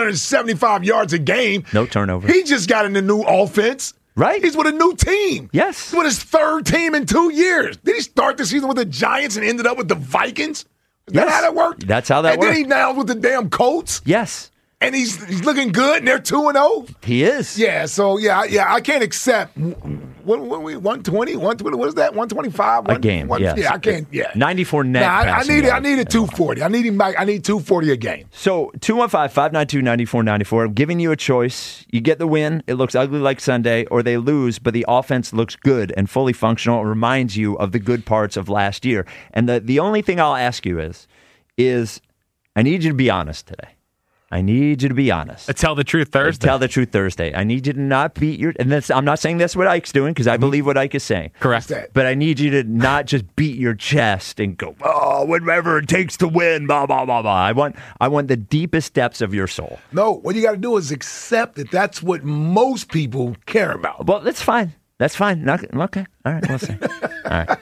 275 yards a game. No turnover. He just got in the new offense. Right. He's with a new team. Yes. He's with his third team in 2 years. Did he start the season with the Giants and ended up with the Vikings? Is that how that worked? That's how that worked. And then he now with the damn Colts. Yes. And he's looking good, and they're 2-0. He is. Yeah. So I can't accept. What 120? What is that? 125 a game. Yeah, I can't. Yeah. 94 net. I needed 240. I need 240 a game. So 215-592-9494. I'm giving you a choice. You get the win. It looks ugly like Sunday, or they lose, but the offense looks good and fully functional. It reminds you of the good parts of last year. And the only thing I'll ask you is I need you to be honest today. I need you to be honest. A Tell the Truth Thursday. Tell the Truth Thursday. I need you to not beat your... And I'm not saying that's what Ike's doing, because I believe what Ike is saying. Correct. But I need you to not just beat your chest and go, whatever it takes to win, blah, blah, blah, blah. I want the deepest depths of your soul. No, what you got to do is accept that that's what most people care about. Well, that's fine. That's fine. Okay. All right. We'll see. All right.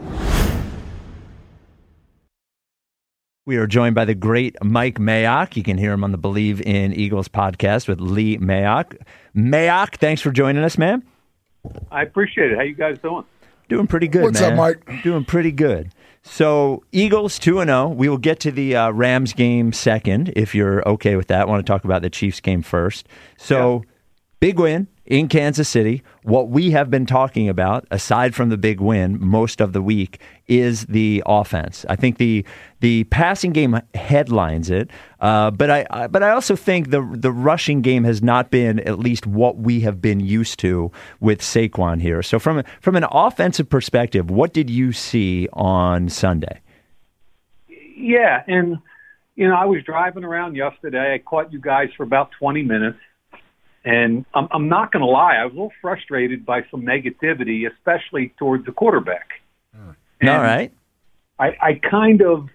We are joined by the great Mike Mayock. You can hear him on the Believe in Eagles podcast with Lee Mayock. Mayock, thanks for joining us, man. I appreciate it. How you guys doing? Doing pretty good, What's man. What's up, Mike? Doing pretty good. So, Eagles 2-0. We will get to the Rams game second, if you're okay with that. I want to talk about the Chiefs game first. So, big win in Kansas City. What we have been talking about, aside from the big win most of the week, is the offense. I think the passing game headlines it, but I also think the rushing game has not been at least what we have been used to with Saquon here. So from an offensive perspective, what did you see on Sunday? Yeah, and I was driving around yesterday. I caught you guys for about 20 minutes. And I'm not going to lie, I was a little frustrated by some negativity, especially towards the quarterback. All right. I kind of,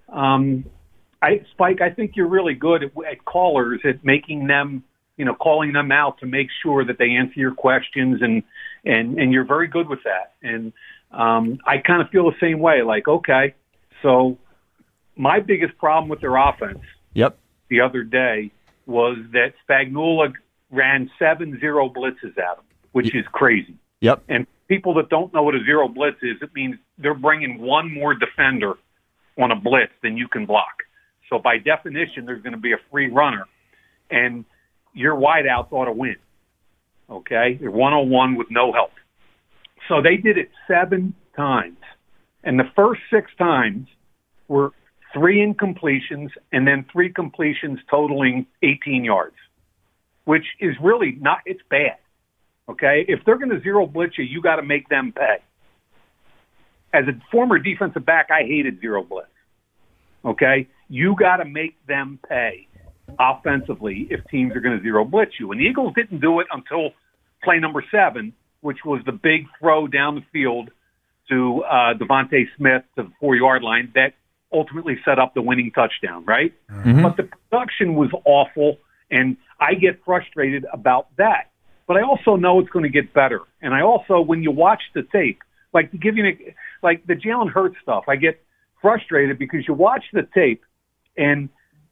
Spike, I think you're really good at callers, at making them, calling them out to make sure that they answer your questions, and you're very good with that. And I kind of feel the same way, like, okay, so my biggest problem with their offense the other day was that Spagnuolo ran 7 zero blitzes at them, which is crazy. Yep. And people that don't know what a zero blitz is, it means they're bringing one more defender on a blitz than you can block. So by definition, there's going to be a free runner, and your wideouts ought to win. Okay? They're 1-on-1 with no help. So they did it 7 times. And the first 6 times were 3 incompletions and then 3 completions totaling 18 yards. Which is really not, it's bad, okay? If they're going to zero blitz you, you got to make them pay. As a former defensive back, I hated zero blitz, okay? You got to make them pay offensively if teams are going to zero blitz you. And the Eagles didn't do it until play number 7, which was the big throw down the field to Devontae Smith to the 4-yard line that ultimately set up the winning touchdown, right? Mm-hmm. But the production was awful, and I get frustrated about that. But I also know it's going to get better. And I also, when you watch the tape, like to give you like the Jalen Hurts stuff, I get frustrated because you watch the tape and,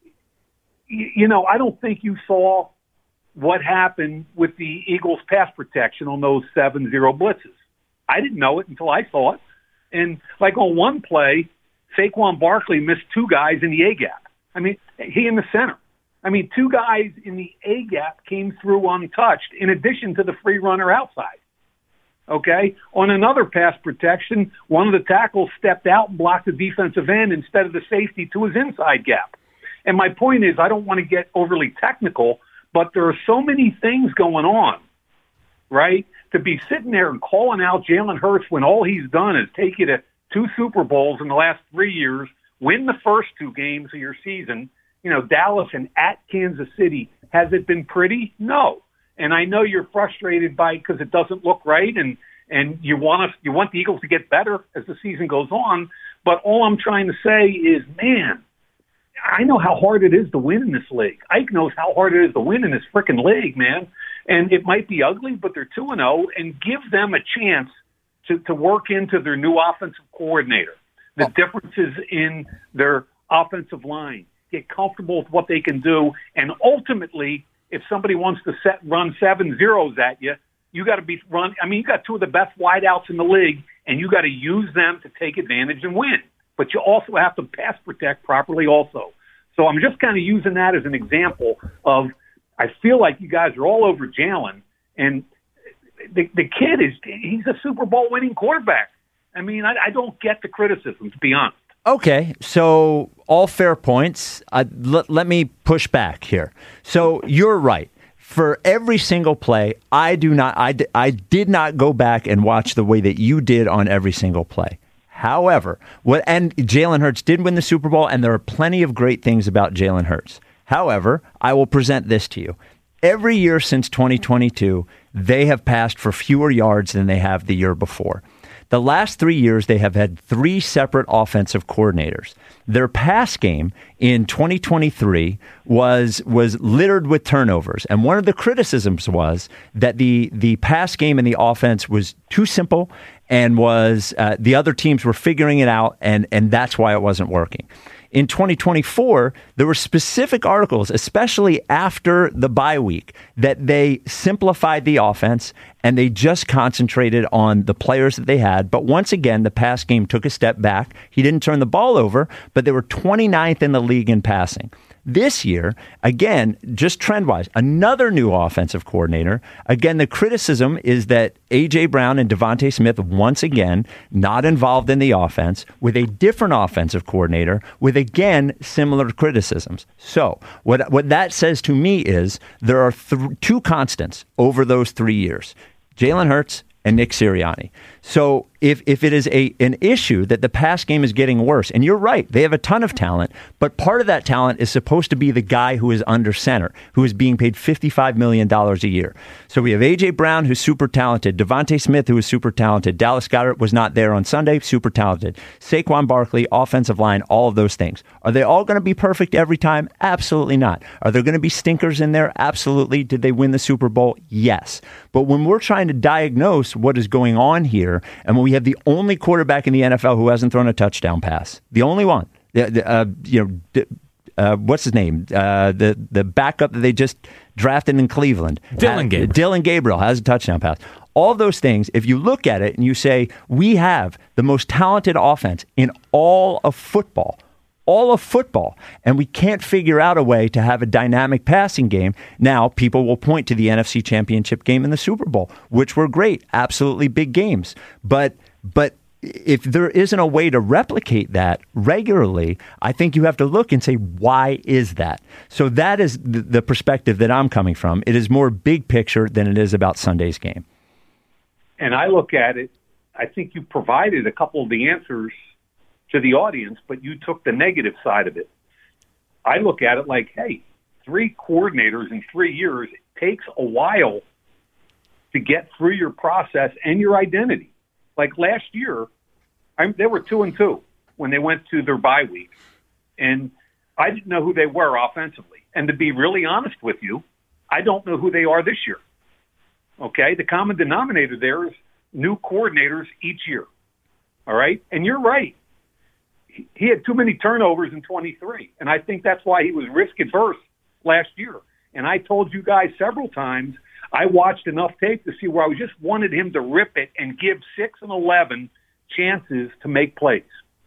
I don't think you saw what happened with the Eagles pass protection on those 7-0 blitzes. I didn't know it until I saw it. And like on one play, Saquon Barkley missed 2 guys in the A-gap. I mean, he in the center. I mean, 2 guys in the A-gap came through untouched in addition to the free runner outside. Okay? On another pass protection, one of the tackles stepped out and blocked the defensive end instead of the safety to his inside gap. And my point is, I don't want to get overly technical, but there are so many things going on, right? To be sitting there and calling out Jalen Hurts when all he's done is take you to 2 Super Bowls in the last 3 years, win the first 2 games of your season, Dallas and at Kansas City. Has it been pretty? No. And I know you're frustrated by it because it doesn't look right, and you want the Eagles to get better as the season goes on. But all I'm trying to say is, man, I know how hard it is to win in this league. Ike knows how hard it is to win in this freaking league, man. And it might be ugly, but they're 2-0, and give them a chance to work into their new offensive coordinator, the differences in their offensive line, get comfortable with what they can do, and ultimately, if somebody wants to run 7-0s at you, you got to be run. I mean, you got 2 of the best wideouts in the league, and you got to use them to take advantage and win. But you also have to pass protect properly also. So I'm just kind of using that as an example of, I feel like you guys are all over Jalen, and the kid he's a Super Bowl winning quarterback. I mean, I don't get the criticism, to be honest. Okay, so all fair points. Let me push back here. So you're right. For every single play, I did not go back and watch the way that you did on every single play. However, and Jalen Hurts did win the Super Bowl, and there are plenty of great things about Jalen Hurts. However, I will present this to you. Every year since 2022, they have passed for fewer yards than they have the year before. The last 3 years, they have had 3 separate offensive coordinators. Their pass game in 2023 was littered with turnovers. And one of the criticisms was that the pass game and the offense was too simple and was the other teams were figuring it out, and that's why it wasn't working. In 2024, there were specific articles, especially after the bye week, that they simplified the offense and they just concentrated on the players that they had. But once again, the pass game took a step back. He didn't turn the ball over, but they were 29th in the league in passing. This year, again, just trend-wise, another new offensive coordinator. Again, the criticism is that A.J. Brown and Devontae Smith, once again, not involved in the offense, with a different offensive coordinator, with, again, similar criticisms. So what that says to me is there are 2 constants over those 3 years. Jalen Hurts and Nick Sirianni. So if it is an issue that the pass game is getting worse, and you're right, they have a ton of talent, but part of that talent is supposed to be the guy who is under center, who is being paid $55 million a year. So we have A.J. Brown, who's super talented, Devontae Smith, who is super talented, Dallas Goedert was not there on Sunday, super talented, Saquon Barkley, offensive line, all of those things. Are they all going to be perfect every time? Absolutely not. Are there going to be stinkers in there? Absolutely. Did they win the Super Bowl? Yes. But when we're trying to diagnose what is going on here, and when we have the only quarterback in the NFL who hasn't thrown a touchdown pass, the only one, what's his name? The backup that they just drafted in Cleveland, Dylan Gabriel has a touchdown pass. All those things, if you look at it and you say, we have the most talented offense in all of football, and we can't figure out a way to have a dynamic passing game. Now, people will point to the NFC Championship game and the Super Bowl, which were great, absolutely big games. But if there isn't a way to replicate that regularly, I think you have to look and say, why is that? So that is the perspective that I'm coming from. It is more big picture than it is about Sunday's game. And I look at it, I think you provided a couple of the answers to the audience, but you took the negative side of it. I look at it like, hey, 3 coordinators in 3 years, it takes a while to get through your process and your identity. Like last year, They were 2-2 when they went to their bye week, and I didn't know who they were offensively. And to be really honest with you, I don't know who they are this year. Okay? The common denominator there is new coordinators each year. All right? And you're right. He had too many turnovers in 23, and I think that's why he was risk-averse last year. And I told you guys several times, I watched enough tape to see where I just wanted him to rip it and give 6 and 11 chances to make plays.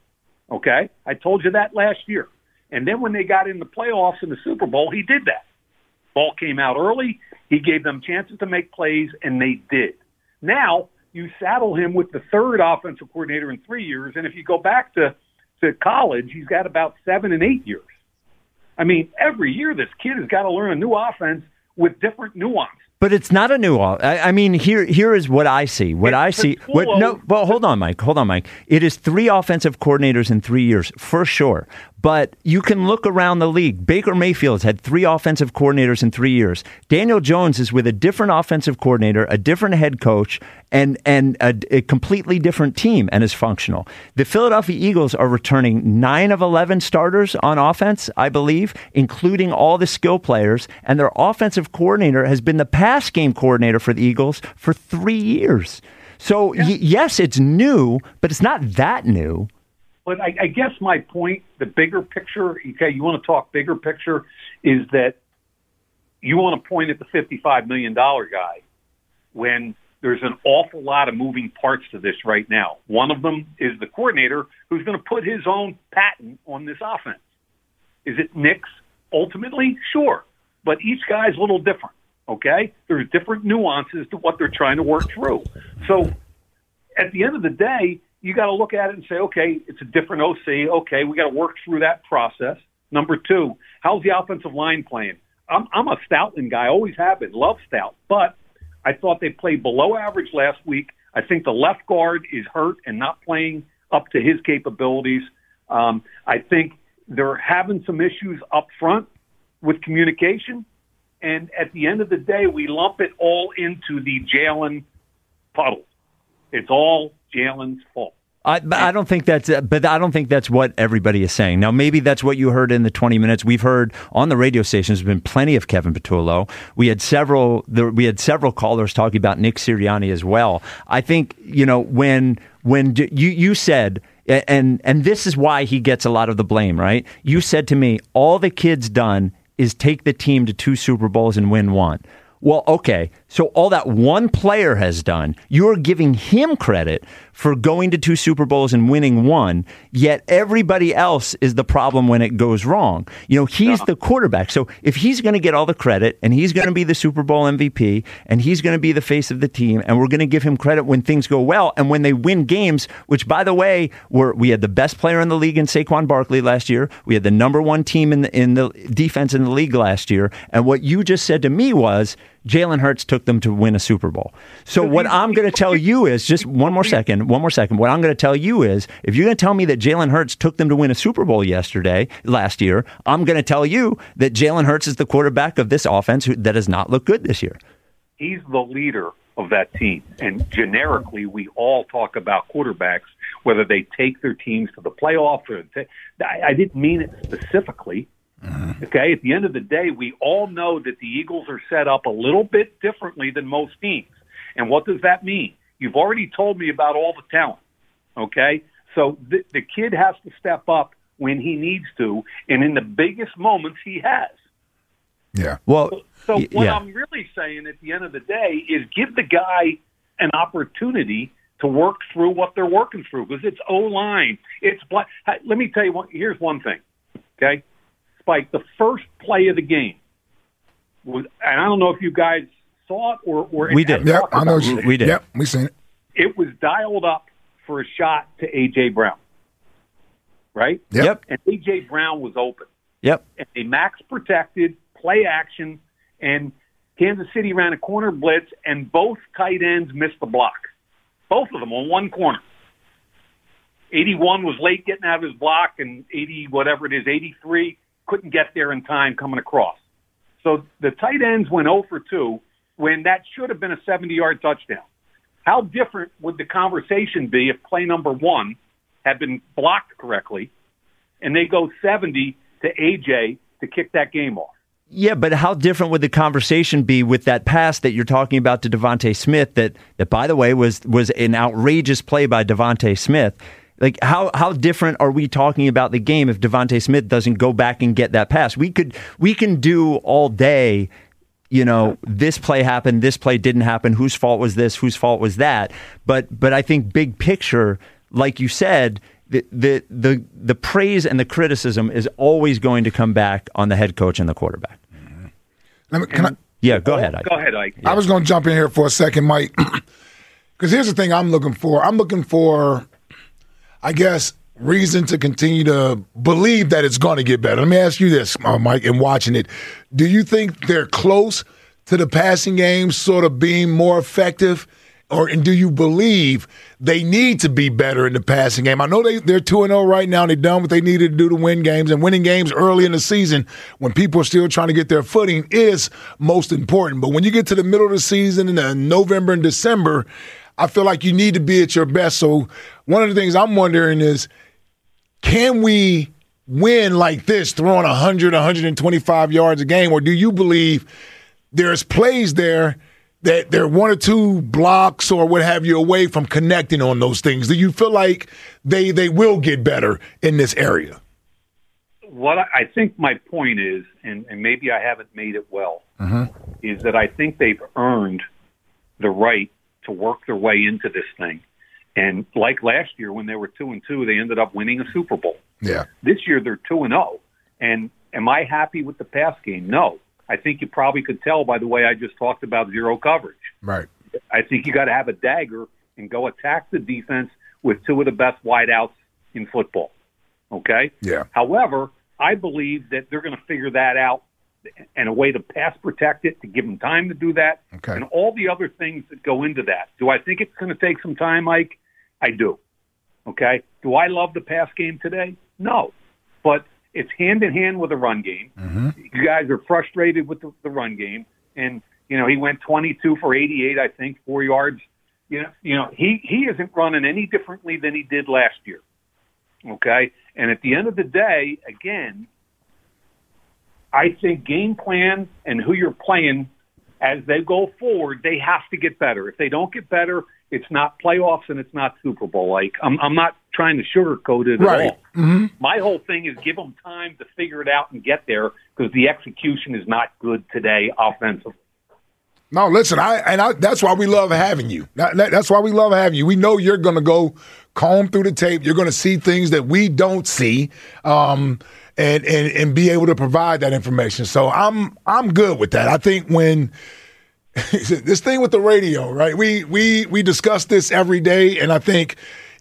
Okay? I told you that last year. And then when they got in the playoffs in the Super Bowl, he did that. Ball came out early. He gave them chances to make plays, and they did. Now, you saddle him with the third offensive coordinator in 3 years, and if you go back to college, he's got about 7 and 8 years. I mean, every year this kid has got to learn a new offense with different nuance. But it's not a new. I mean, here is what I see. But hold on, Mike. It is 3 offensive coordinators in 3 years for sure. But you can look around the league. Baker Mayfield's had 3 offensive coordinators in 3 years. Daniel Jones is with a different offensive coordinator, a different head coach, and a completely different team, and is functional. The Philadelphia Eagles are returning 9 of 11 starters on offense, I believe, including all the skill players. And their offensive coordinator has been the pass game coordinator for the Eagles for 3 years. So, yes, it's new, but it's not that new. But I guess my point, the bigger picture, okay, you want to talk bigger picture, is that you want to point at the $55 million guy when there's an awful lot of moving parts to this right now. One of them is the coordinator who's going to put his own patent on this offense. Is it Nick's ultimately? Sure. But each guy's a little different, okay? There's different nuances to what they're trying to work through. So at the end of the day, you got to look at it and say, okay, it's a different OC. Okay, we got to work through that process. Number 2, how's the offensive line playing? I'm a Stoutland guy, always have been, love Stout. But I thought they played below average last week. I think the left guard is hurt and not playing up to his capabilities. I think they're having some issues up front with communication. And at the end of the day, we lump it all into the Jalen puddle. It's all Jalen's fault. I don't think that's what everybody is saying. Now, maybe that's what you heard in the 20 minutes. We've heard on the radio stations. There's been plenty of Kevin Patullo. We had several callers talking about Nick Sirianni as well. I think when you said, and this is why he gets a lot of the blame, right? You said to me, all the kid's done is take the team to 2 Super Bowls and win 1. Well, okay, so all that one player has done, you're giving him credit for going to 2 Super Bowls and winning 1, yet everybody else is the problem when it goes wrong. He's the quarterback. So if he's going to get all the credit and he's going to be the Super Bowl MVP and he's going to be the face of the team and we're going to give him credit when things go well and when they win games, which, by the way, we had the best player in the league in Saquon Barkley last year. We had the number 1 team in the defense in the league last year. And what you just said to me was, Jalen Hurts took them to win a Super Bowl. So what I'm going to tell you is, just one more second. What I'm going to tell you is, if you're going to tell me that Jalen Hurts took them to win a Super Bowl last year, I'm going to tell you that Jalen Hurts is the quarterback of this offense that has not looked good this year. He's the leader of that team. And generically, we all talk about quarterbacks, whether they take their teams to the playoffs or I didn't mean it specifically. Okay, at the end of the day, we all know that the Eagles are set up a little bit differently than most teams. And what does that mean? You've already told me about all the talent, okay? So the kid has to step up when he needs to, and in the biggest moments he has. Yeah. Well, so what I'm really saying at the end of the day is give the guy an opportunity to work through what they're working through, because it's O-line. Let me tell you, here's one thing, okay? Spike, the first play of the game was, and I don't know if you guys saw it or we did. Yep, I know we did. Yep, we seen it. It was dialed up for a shot to A.J. Brown, right? Yep. And A.J. Brown was open. Yep. And they max protected, play action, and Kansas City ran a corner blitz, and both tight ends missed the block. Both of them on one corner. 81 was late getting out of his block, and 83 couldn't get there in time coming across. So the tight ends went 0 for 2 when that should have been a 70-yard touchdown. How different would the conversation be if play number 1 have been blocked correctly, and they go 70 to AJ to kick that game off. Yeah, but how different would the conversation be with that pass that you're talking about to Devontae Smith that by the way, was an outrageous play by Devontae Smith? Like, how different are we talking about the game if Devontae Smith doesn't go back and get that pass? We can do all day, this play happened, this play didn't happen, whose fault was this, whose fault was that. But I think big picture, like you said, the praise and the criticism is always going to come back on the head coach and the quarterback. Go ahead, Ike. Go ahead, Ike. I was going to jump in here for a second, Mike, because here's the thing I'm looking for. I'm looking for, I guess, reason to continue to believe that it's going to get better. Let me ask you this, Mike, in watching it. Do you think they're close to the passing game sort of being more effective? And do you believe they need to be better in the passing game? I know they're 2-0 right now, and they've done what they needed to do to win games. And winning games early in the season when people are still trying to get their footing is most important. But when you get to the middle of the season in November and December, I feel like you need to be at your best. So one of the things I'm wondering is, can we win like this, throwing 100, 125 yards a game? Or do you believe there's plays there that there are one or two blocks or what have you away from connecting on those things? Do you feel like they will get better in this area? What I think my point is, and maybe I haven't made it well, is that I think they've earned the right to work their way into this thing. And like last year when they were 2-2, they ended up winning a Super Bowl. Yeah. This year they're 2-0. And am I happy with the pass game? No. I think you probably could tell by the way I just talked about zero coverage. Right. I think you got to have a dagger and go attack the defense with two of the best wideouts in football. Okay? Yeah. However, I believe that they're going to figure that out and a way to pass protect it, to give them time to do that, and all the other things that go into that. Do I think it's going to take some time, Mike? I do. Okay? Do I love the pass game today? No. But it's hand-in-hand with the run game. You guys are frustrated with the run game. And, he went 22 for 88, I think, 4 yards. He isn't running any differently than he did last year. Okay? And at the end of the day, again, I think game plan and who you're playing as they go forward, they have to get better. If they don't get better, it's not playoffs and it's not Super Bowl. Like, I'm not trying to sugarcoat it at all. My whole thing is give them time to figure it out and get there, because the execution is not good today offensively. No, listen, that's why we love having you. That's why we love having you. We know you're going to go comb through the tape. You're going to see things that we don't see, and be able to provide that information. So I'm good with that. I think when this thing with the radio, right? We discuss this every day, and I think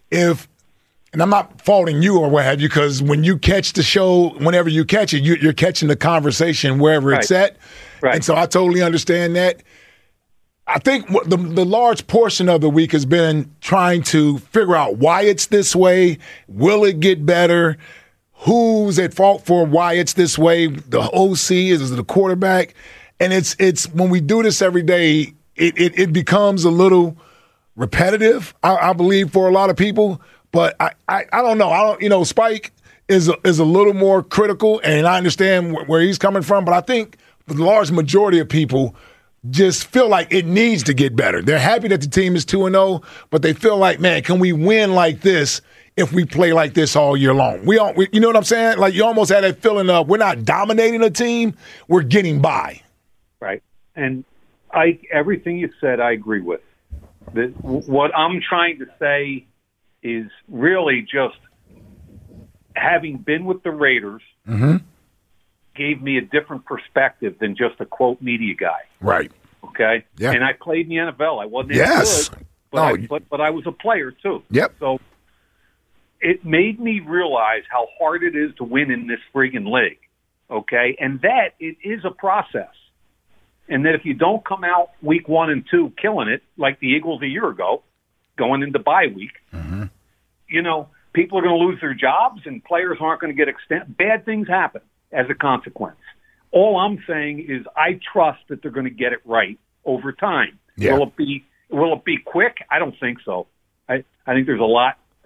and I'm not faulting you or what have you, because when you catch the show, whenever you catch it, you're catching the conversation wherever it's at. Right. And so I totally understand that. I think the large portion of the week has been trying to figure out why it's this way. Will it get better? Who's at fault for why it's this way? The OC, is it the quarterback? And it's when we do this every day, it becomes a little repetitive, I believe, for a lot of people. But I don't know. Spike is a little more critical, and I understand where he's coming from. But I think the large majority of people just feel like it needs to get better. They're happy that the team is 2-0, but they feel like, man, can we win like this if we play like this all year long? You know what I'm saying? Like, you almost had that feeling of, we're not dominating a team, we're getting by. Right. And everything you said, I agree with. What I'm trying to say is really just having been with the Raiders gave me a different perspective than just a quote media guy. Right. Okay. Yeah. And I played in the NFL. I wasn't as good, but I was a player too. Yep. So it made me realize how hard it is to win in this friggin' league. Okay. And that it is a process. And that if you don't come out week 1 and 2 killing it, like the Eagles a year ago, going into bye week, people are going to lose their jobs and players aren't going to get extended. Bad things happen as a consequence. All I'm saying is I trust that they're going to get it right over time. Yeah. Will it be quick? I don't think so. I think there's a lot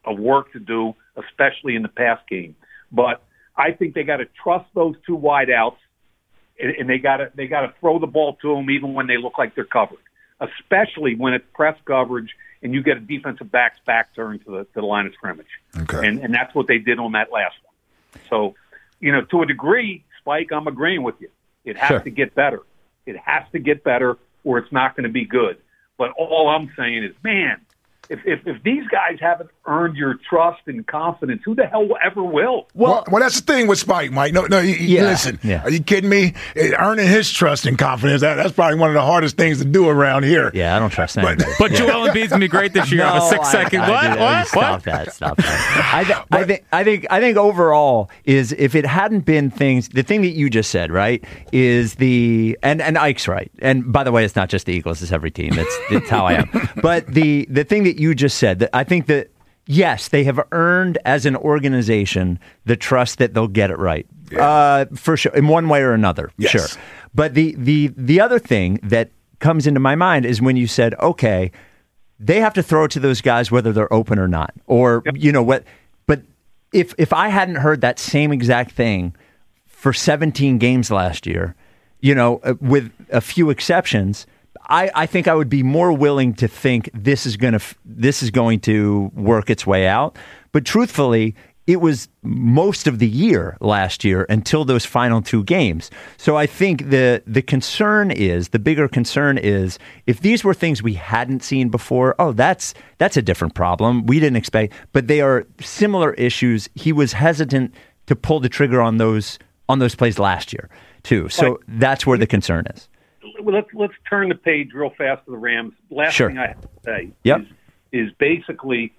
of work to do, especially in the pass game. But I think they got to trust those two wideouts, and they got to throw the ball to them even when they look like they're covered, especially when it's press coverage and you get a defensive back's back turn to the line of scrimmage. Okay. And that's what they did on that last one. So, to a degree, Spike, I'm agreeing with you. It has to get better. It has to get better or it's not going to be good. But all I'm saying is, man, if these guys haven't earned your trust and confidence, who the hell ever will? Well, that's the thing with Spike, Mike. No, listen. Yeah. Are you kidding me? Earning his trust and confidence, that's probably one of the hardest things to do around here. Yeah, I don't trust anybody. But Joel Embiid's going to be great this year. No, a 6-second. What? Stop that. I think overall is if it hadn't been the thing that you just said, right, is and Ike's right. And by the way, it's not just the Eagles, it's every team. It's how I am. But the thing that you just said, that I think that, yes, they have earned as an organization the trust that they'll get it right. Yeah. For sure, in one way or another. Yes. Sure. But the other thing that comes into my mind is when you said, okay, they have to throw it to those guys whether they're open or not. Or, what. But if I hadn't heard that same exact thing for 17 games last year, with a few exceptions, I think I would be more willing to think this is going to work its way out. But truthfully, it was most of the year last year until those final 2 games. So I think the bigger concern is if these were things we hadn't seen before, that's a different problem. We didn't expect, but they are similar issues. He was hesitant to pull the trigger on those plays last year too. So that's where the concern is. Let's turn the page real fast to the Rams. Last thing I have to say is basically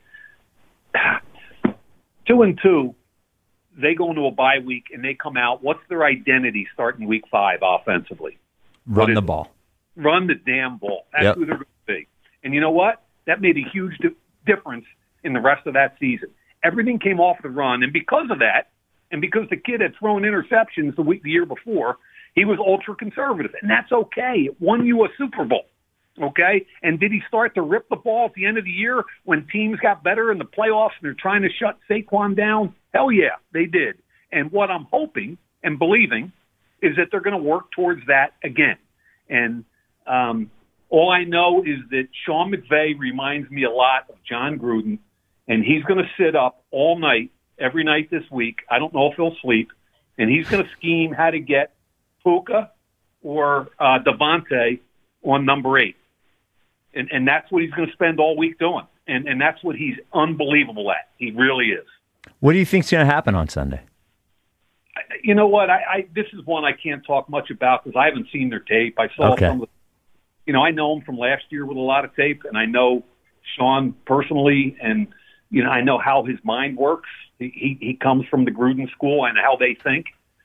2-2. They go into a bye week and they come out. What's their identity starting week 5 offensively? Run the ball. Run the damn ball. That's who they're going to be. And you know what? That made a huge difference in the rest of that season. Everything came off the run, and because of that, and because the kid had thrown interceptions the year before, he was ultra conservative, and that's okay. It won you a Super Bowl, okay? And did he start to rip the ball at the end of the year when teams got better in the playoffs and they're trying to shut Saquon down? Hell yeah, they did. And what I'm hoping and believing is that they're going to work towards that again. And all I know is that Sean McVay reminds me a lot of John Gruden, and he's going to sit up all night, every night this week. I don't know if he'll sleep, and he's going to scheme how to get Puka or Devontae on number 8. And that's what he's going to spend all week doing. And that's what he's unbelievable at. He really is. What do you think's going to happen on Sunday? You know what? This is one I can't talk much about because I haven't seen their tape. I saw some of the, I know him from last year with a lot of tape, and I know Sean personally, and, I know how his mind works. He comes from the Gruden school and how they think.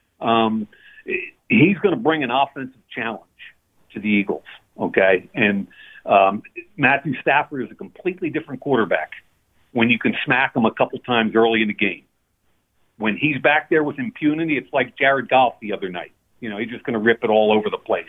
He's going to bring an offensive challenge to the Eagles, okay? And Matthew Stafford is a completely different quarterback when you can smack him a couple times early in the game. When he's back there with impunity, it's like Jared Goff the other night. He's just going to rip it all over the place.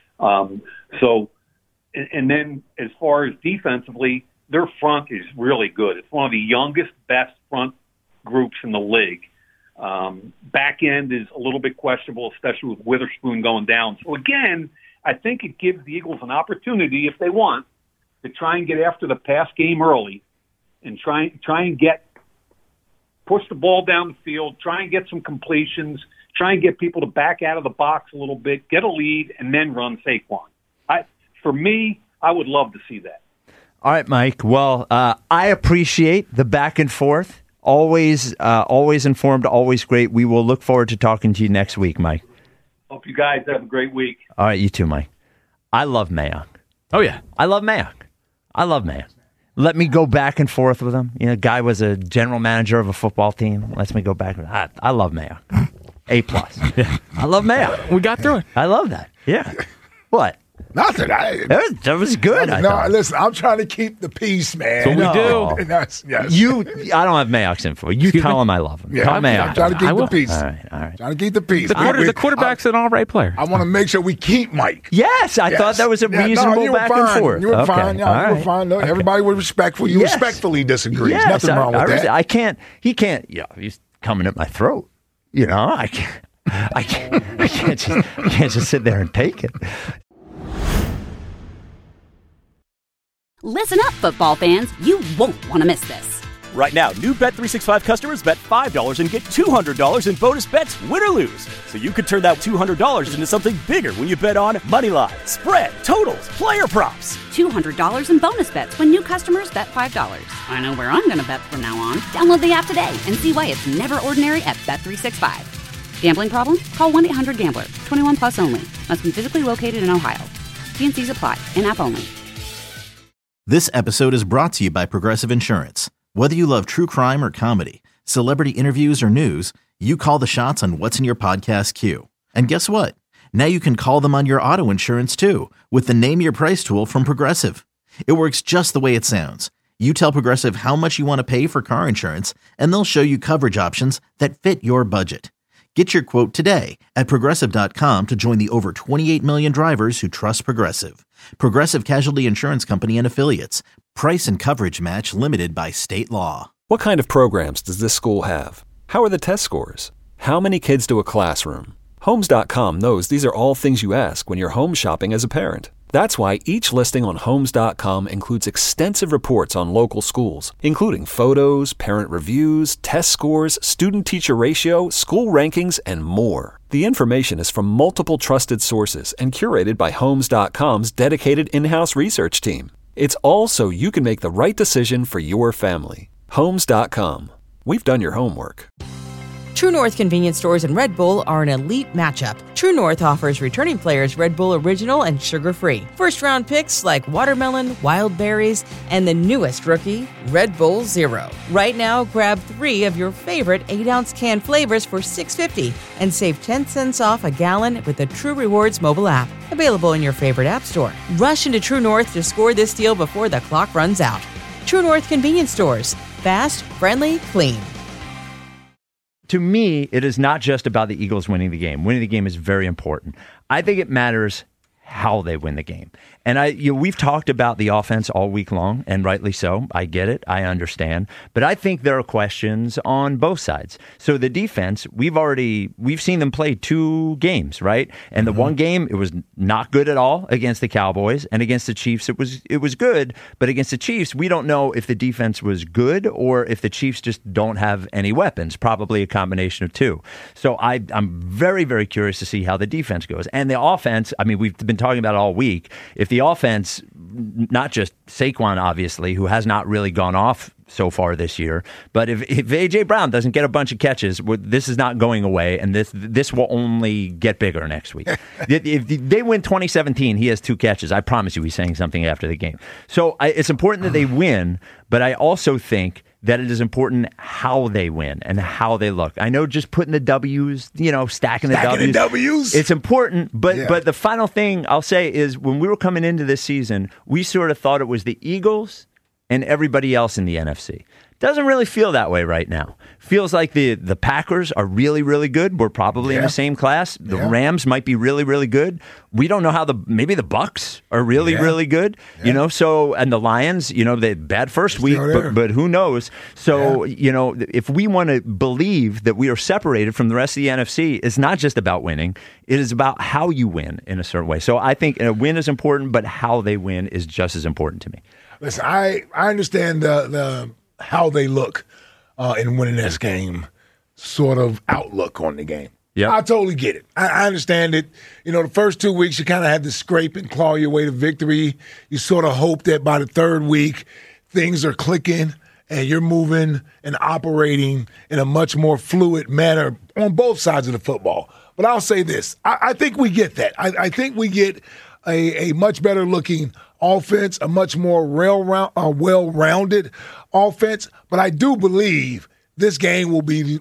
And then as far as defensively, their front is really good. It's one of the youngest, best front groups in the league. Back end is a little bit questionable, especially with Witherspoon going down. So again, I think it gives the Eagles an opportunity, if they want, to try and get after the pass game early and try and push the ball down the field, try and get some completions, try and get people to back out of the box a little bit, get a lead, and then run Saquon. For me, I would love to see that. All right, Mike. Well, I appreciate the back and forth. Always informed, always great. We will look forward to talking to you next week, Mike. Hope you guys have a great week. All right, you too, Mike. I love Mayock. Oh, yeah. I love Mayock. Let me go back and forth with him. Guy was a general manager of a football team. Lets me go back. I love Mayock. A+. Yeah. I love Mayock. We got through it. I love that. Yeah. What? Nothing. That was good. Listen, I'm trying to keep the peace, man. That's what we do. Yes. I don't have Mayock's info. You tell him I love him. Yeah, Tell Mayock. I'm trying to keep the peace. All right. Trying to keep the peace. The quarterback's an all right player. I want to make sure we keep Mike. Yes, I thought that was a reasonable back and forth. You were fine. Yeah, you were fine. Look, everybody was respectful. You respectfully disagree. Yes, Nothing wrong with that. I can't. He can't. Yeah, he's coming at my throat. You know, I can't just sit there and take it. Listen up, football fans. You won't want to miss this. Right now, new Bet365 customers bet $5 and get $200 in bonus bets, win or lose. So you could turn that $200 into something bigger when you bet on Moneyline, spread, totals, player props. $200 in bonus bets when new customers bet $5. I know where I'm going to bet from now on. Download the app today and see why it's never ordinary at Bet365. Gambling problem? Call 1-800-GAMBLER. 21 plus only. Must be physically located in Ohio. T&Cs apply. In-app only. This episode is brought to you by Progressive Insurance. Whether you love true crime or comedy, celebrity interviews or news, you call the shots on what's in your podcast queue. And guess what? Now you can call them on your auto insurance too with the Name Your Price tool from Progressive. It works just the way it sounds. You tell Progressive how much you want to pay for car insurance, and they'll show you coverage options that fit your budget. Get your quote today at Progressive.com to join the over 28 million drivers who trust Progressive. Progressive Casualty Insurance Company and Affiliates. Price and coverage match limited by state law. What kind of programs does this school have? How are the test scores? How many kids do a classroom? Homes.com knows these are all things you ask when you're home shopping as a parent. That's why each listing on Homes.com includes extensive reports on local schools, including photos, parent reviews, test scores, student-teacher ratio, school rankings, and more. The information is from multiple trusted sources and curated by Homes.com's dedicated in-house research team. It's all so you can make the right decision for your family. Homes.com. We've done your homework. True North convenience stores and Red Bull are an elite matchup. True North offers returning players Red Bull Original and sugar-free. First-round picks like watermelon, wild berries, and the newest rookie, Red Bull Zero. Right now, grab 3 of your favorite 8-ounce can flavors for $6.50 and save 10 cents off a gallon with the True Rewards mobile app. Available in your favorite app store. Rush into True North to score this deal before the clock runs out. True North convenience stores. Fast, friendly, clean. To me, it is not just about the Eagles winning the game. Winning the game is very important. I think it matters how they win the game. And we've talked about the offense all week long, and rightly so. I get it. I understand. But I think there are questions on both sides. So the defense, we've seen them play 2 games, right? And the one game, it was not good at all against the Cowboys, and against the Chiefs, it was good. But against the Chiefs, we don't know if the defense was good or if the Chiefs just don't have any weapons. Probably a combination of 2. So I'm very, very curious to see how the defense goes. And the offense, I mean, we've been talking about it all week. If the offense, not just Saquon, obviously, who has not really gone off so far this year, but if A.J. Brown doesn't get a bunch of catches, this is not going away, and this will only get bigger next week. If they win 2017, he has 2 catches. I promise you he's saying something after the game. So it's important that they win, but I also think that it is important how they win and how they look. I know just putting the W's, stacking the W's. It's important, but the final thing I'll say is when we were coming into this season, we sort of thought it was the Eagles and everybody else in the NFC. Doesn't really feel that way right now. Feels like the Packers are really, really good. We're probably in the same class. The Rams might be really, really good. We don't know how maybe the Bucks are really, really good. So, and the Lions, they bad first week, but who knows? So, if we want to believe that we are separated from the rest of the NFC, it's not just about winning. It is about how you win in a certain way. So I think a win is important, but how they win is just as important to me. Listen, I understand the how they look in winning this game, sort of outlook on the game. Yeah, I totally get it. I understand it. The first 2 weeks you kind of had to scrape and claw your way to victory. You sort of hope that by the 3rd week things are clicking and you're moving and operating in a much more fluid manner on both sides of the football. But I'll say this. I think we get that. I think we get a much better looking offense, a much more well-rounded offense. But I do believe this game will be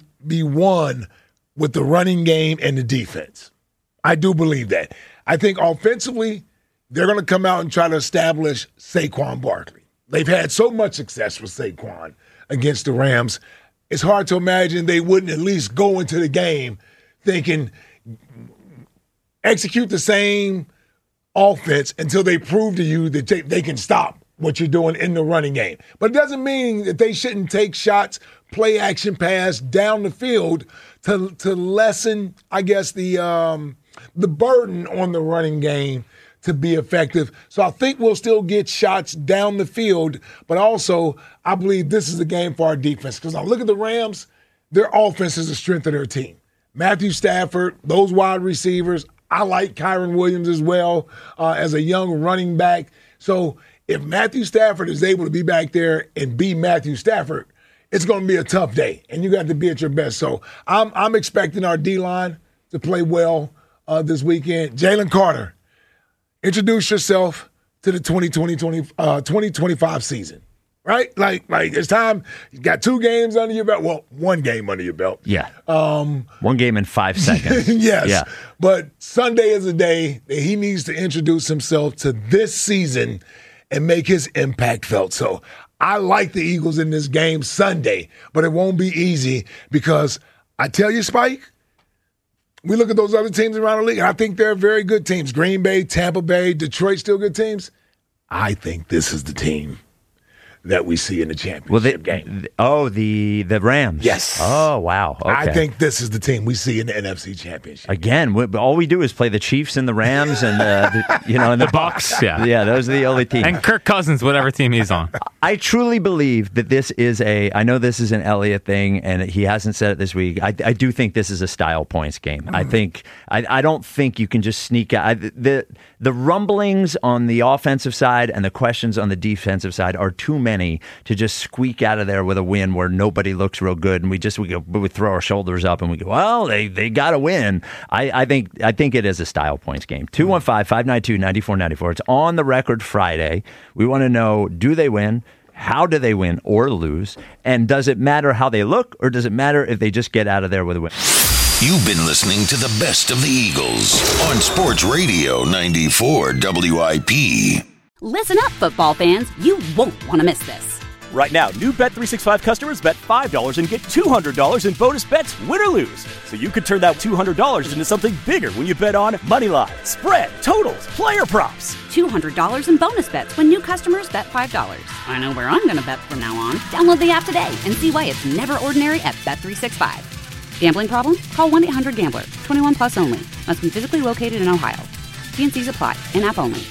won with the running game and the defense. I do believe that. I think offensively, they're going to come out and try to establish Saquon Barkley. They've had so much success with Saquon against the Rams. It's hard to imagine they wouldn't at least go into the game thinking, execute the same offense until they prove to you that they can stop what you're doing in the running game. But it doesn't mean that they shouldn't take shots, play action pass down the field to lessen, I guess, the burden on the running game to be effective. So I think we'll still get shots down the field, but also I believe this is a game for our defense. Because now look at the Rams, their offense is the strength of their team. Matthew Stafford, those wide receivers, I like Kyron Williams as well as a young running back. So if Matthew Stafford is able to be back there and be Matthew Stafford, it's going to be a tough day, and you got to be at your best. So I'm expecting our D-line to play well this weekend. Jalen Carter, introduce yourself to the 2025 season, right? Like it's time. You got 2 games under your belt. Well, 1 game under your belt. Yeah. 1 game in 5 seconds. Yes. Yeah. But Sunday is a day that he needs to introduce himself to this season and make his impact felt. So I like the Eagles in this game Sunday, but it won't be easy because I tell you, Spike, we look at those other teams around the league, and I think they're very good teams. Green Bay, Tampa Bay, Detroit, still good teams. I think this is the team that we see in the championship game. The Rams. Yes. Oh, wow. Okay. I think this is the team we see in the NFC Championship. Again, all we do is play the Chiefs and the Rams and and the Bucs. Yeah, those are the only teams. And Kirk Cousins, whatever team he's on. I truly believe that this is I know this is an Elliott thing, and he hasn't said it this week. I do think this is a style points game. I don't think you can just sneak out. The rumblings on the offensive side and the questions on the defensive side are too many to just squeak out of there with a win where nobody looks real good, and we throw our shoulders up and we go, well, they got to win. I think it is a style points game. 215-592-9494. It's on the record Friday. We want to know, do they win? How do they win or lose? And does it matter how they look, or does it matter if they just get out of there with a win? You've been listening to the best of the Eagles on Sports Radio 94 WIP. Listen up, football fans. You won't want to miss this. Right now, new Bet365 customers bet $5 and get $200 in bonus bets, win or lose. So you could turn that $200 into something bigger when you bet on Moneyline, spread, totals, player props. $200 in bonus bets when new customers bet $5. I know where I'm going to bet from now on. Download the app today and see why it's never ordinary at Bet365. Gambling problem? Call 1-800-GAMBLER. 21 plus only. Must be physically located in Ohio. T&Cs apply. In-app only.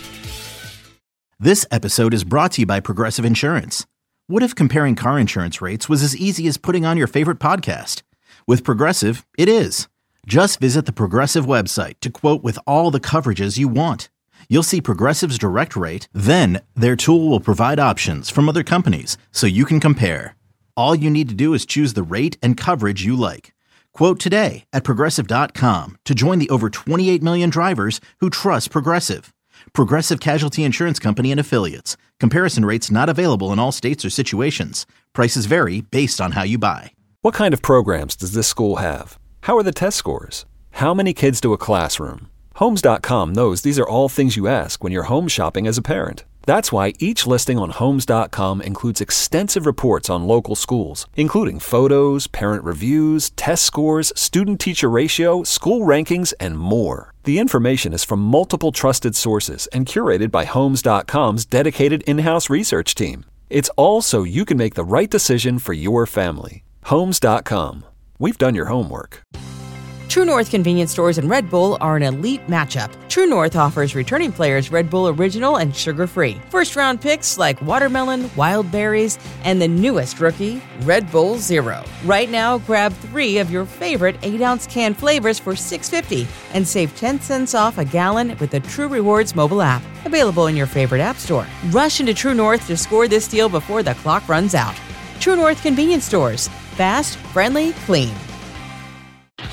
This episode is brought to you by Progressive Insurance. What if comparing car insurance rates was as easy as putting on your favorite podcast? With Progressive, it is. Just visit the Progressive website to quote with all the coverages you want. You'll see Progressive's direct rate, then their tool will provide options from other companies so you can compare. All you need to do is choose the rate and coverage you like. Quote today at Progressive.com to join the over 28 million drivers who trust Progressive. Progressive Casualty Insurance Company and Affiliates. Comparison rates not available in all states or situations. Prices vary based on how you buy. What kind of programs does this school have? How are the test scores? How many kids do a classroom? Homes.com knows these are all things you ask when you're home shopping as a parent. That's why each listing on Homes.com includes extensive reports on local schools, including photos, parent reviews, test scores, student-teacher ratio, school rankings, and more. The information is from multiple trusted sources and curated by Homes.com's dedicated in-house research team. It's all so you can make the right decision for your family. Homes.com. We've done your homework. True North convenience stores and Red Bull are an elite matchup. True North offers returning players Red Bull Original and sugar-free. First-round picks like watermelon, wild berries, and the newest rookie, Red Bull Zero. Right now, grab 3 of your favorite 8-ounce can flavors for $6.50 and save 10 cents off a gallon with the True Rewards mobile app. Available in your favorite app store. Rush into True North to score this deal before the clock runs out. True North convenience stores. Fast, friendly, clean.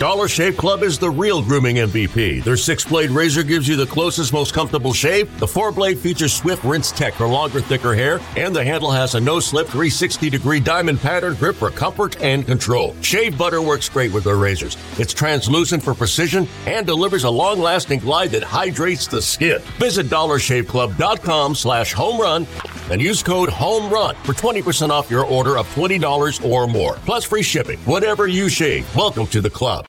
Dollar Shave Club is the real grooming MVP. Their 6-blade razor gives you the closest, most comfortable shave. The 4-blade features Swift Rinse Tech for longer, thicker hair, and the handle has a no-slip 360-degree diamond pattern grip for comfort and control. Shave butter works great with their razors. It's translucent for precision and delivers a long-lasting glide that hydrates the skin. Visit DollarShaveClub.com/homerun and use code HOMERUN for 20% off your order of $20 or more. Plus free shipping. Whatever you shave, welcome to the club.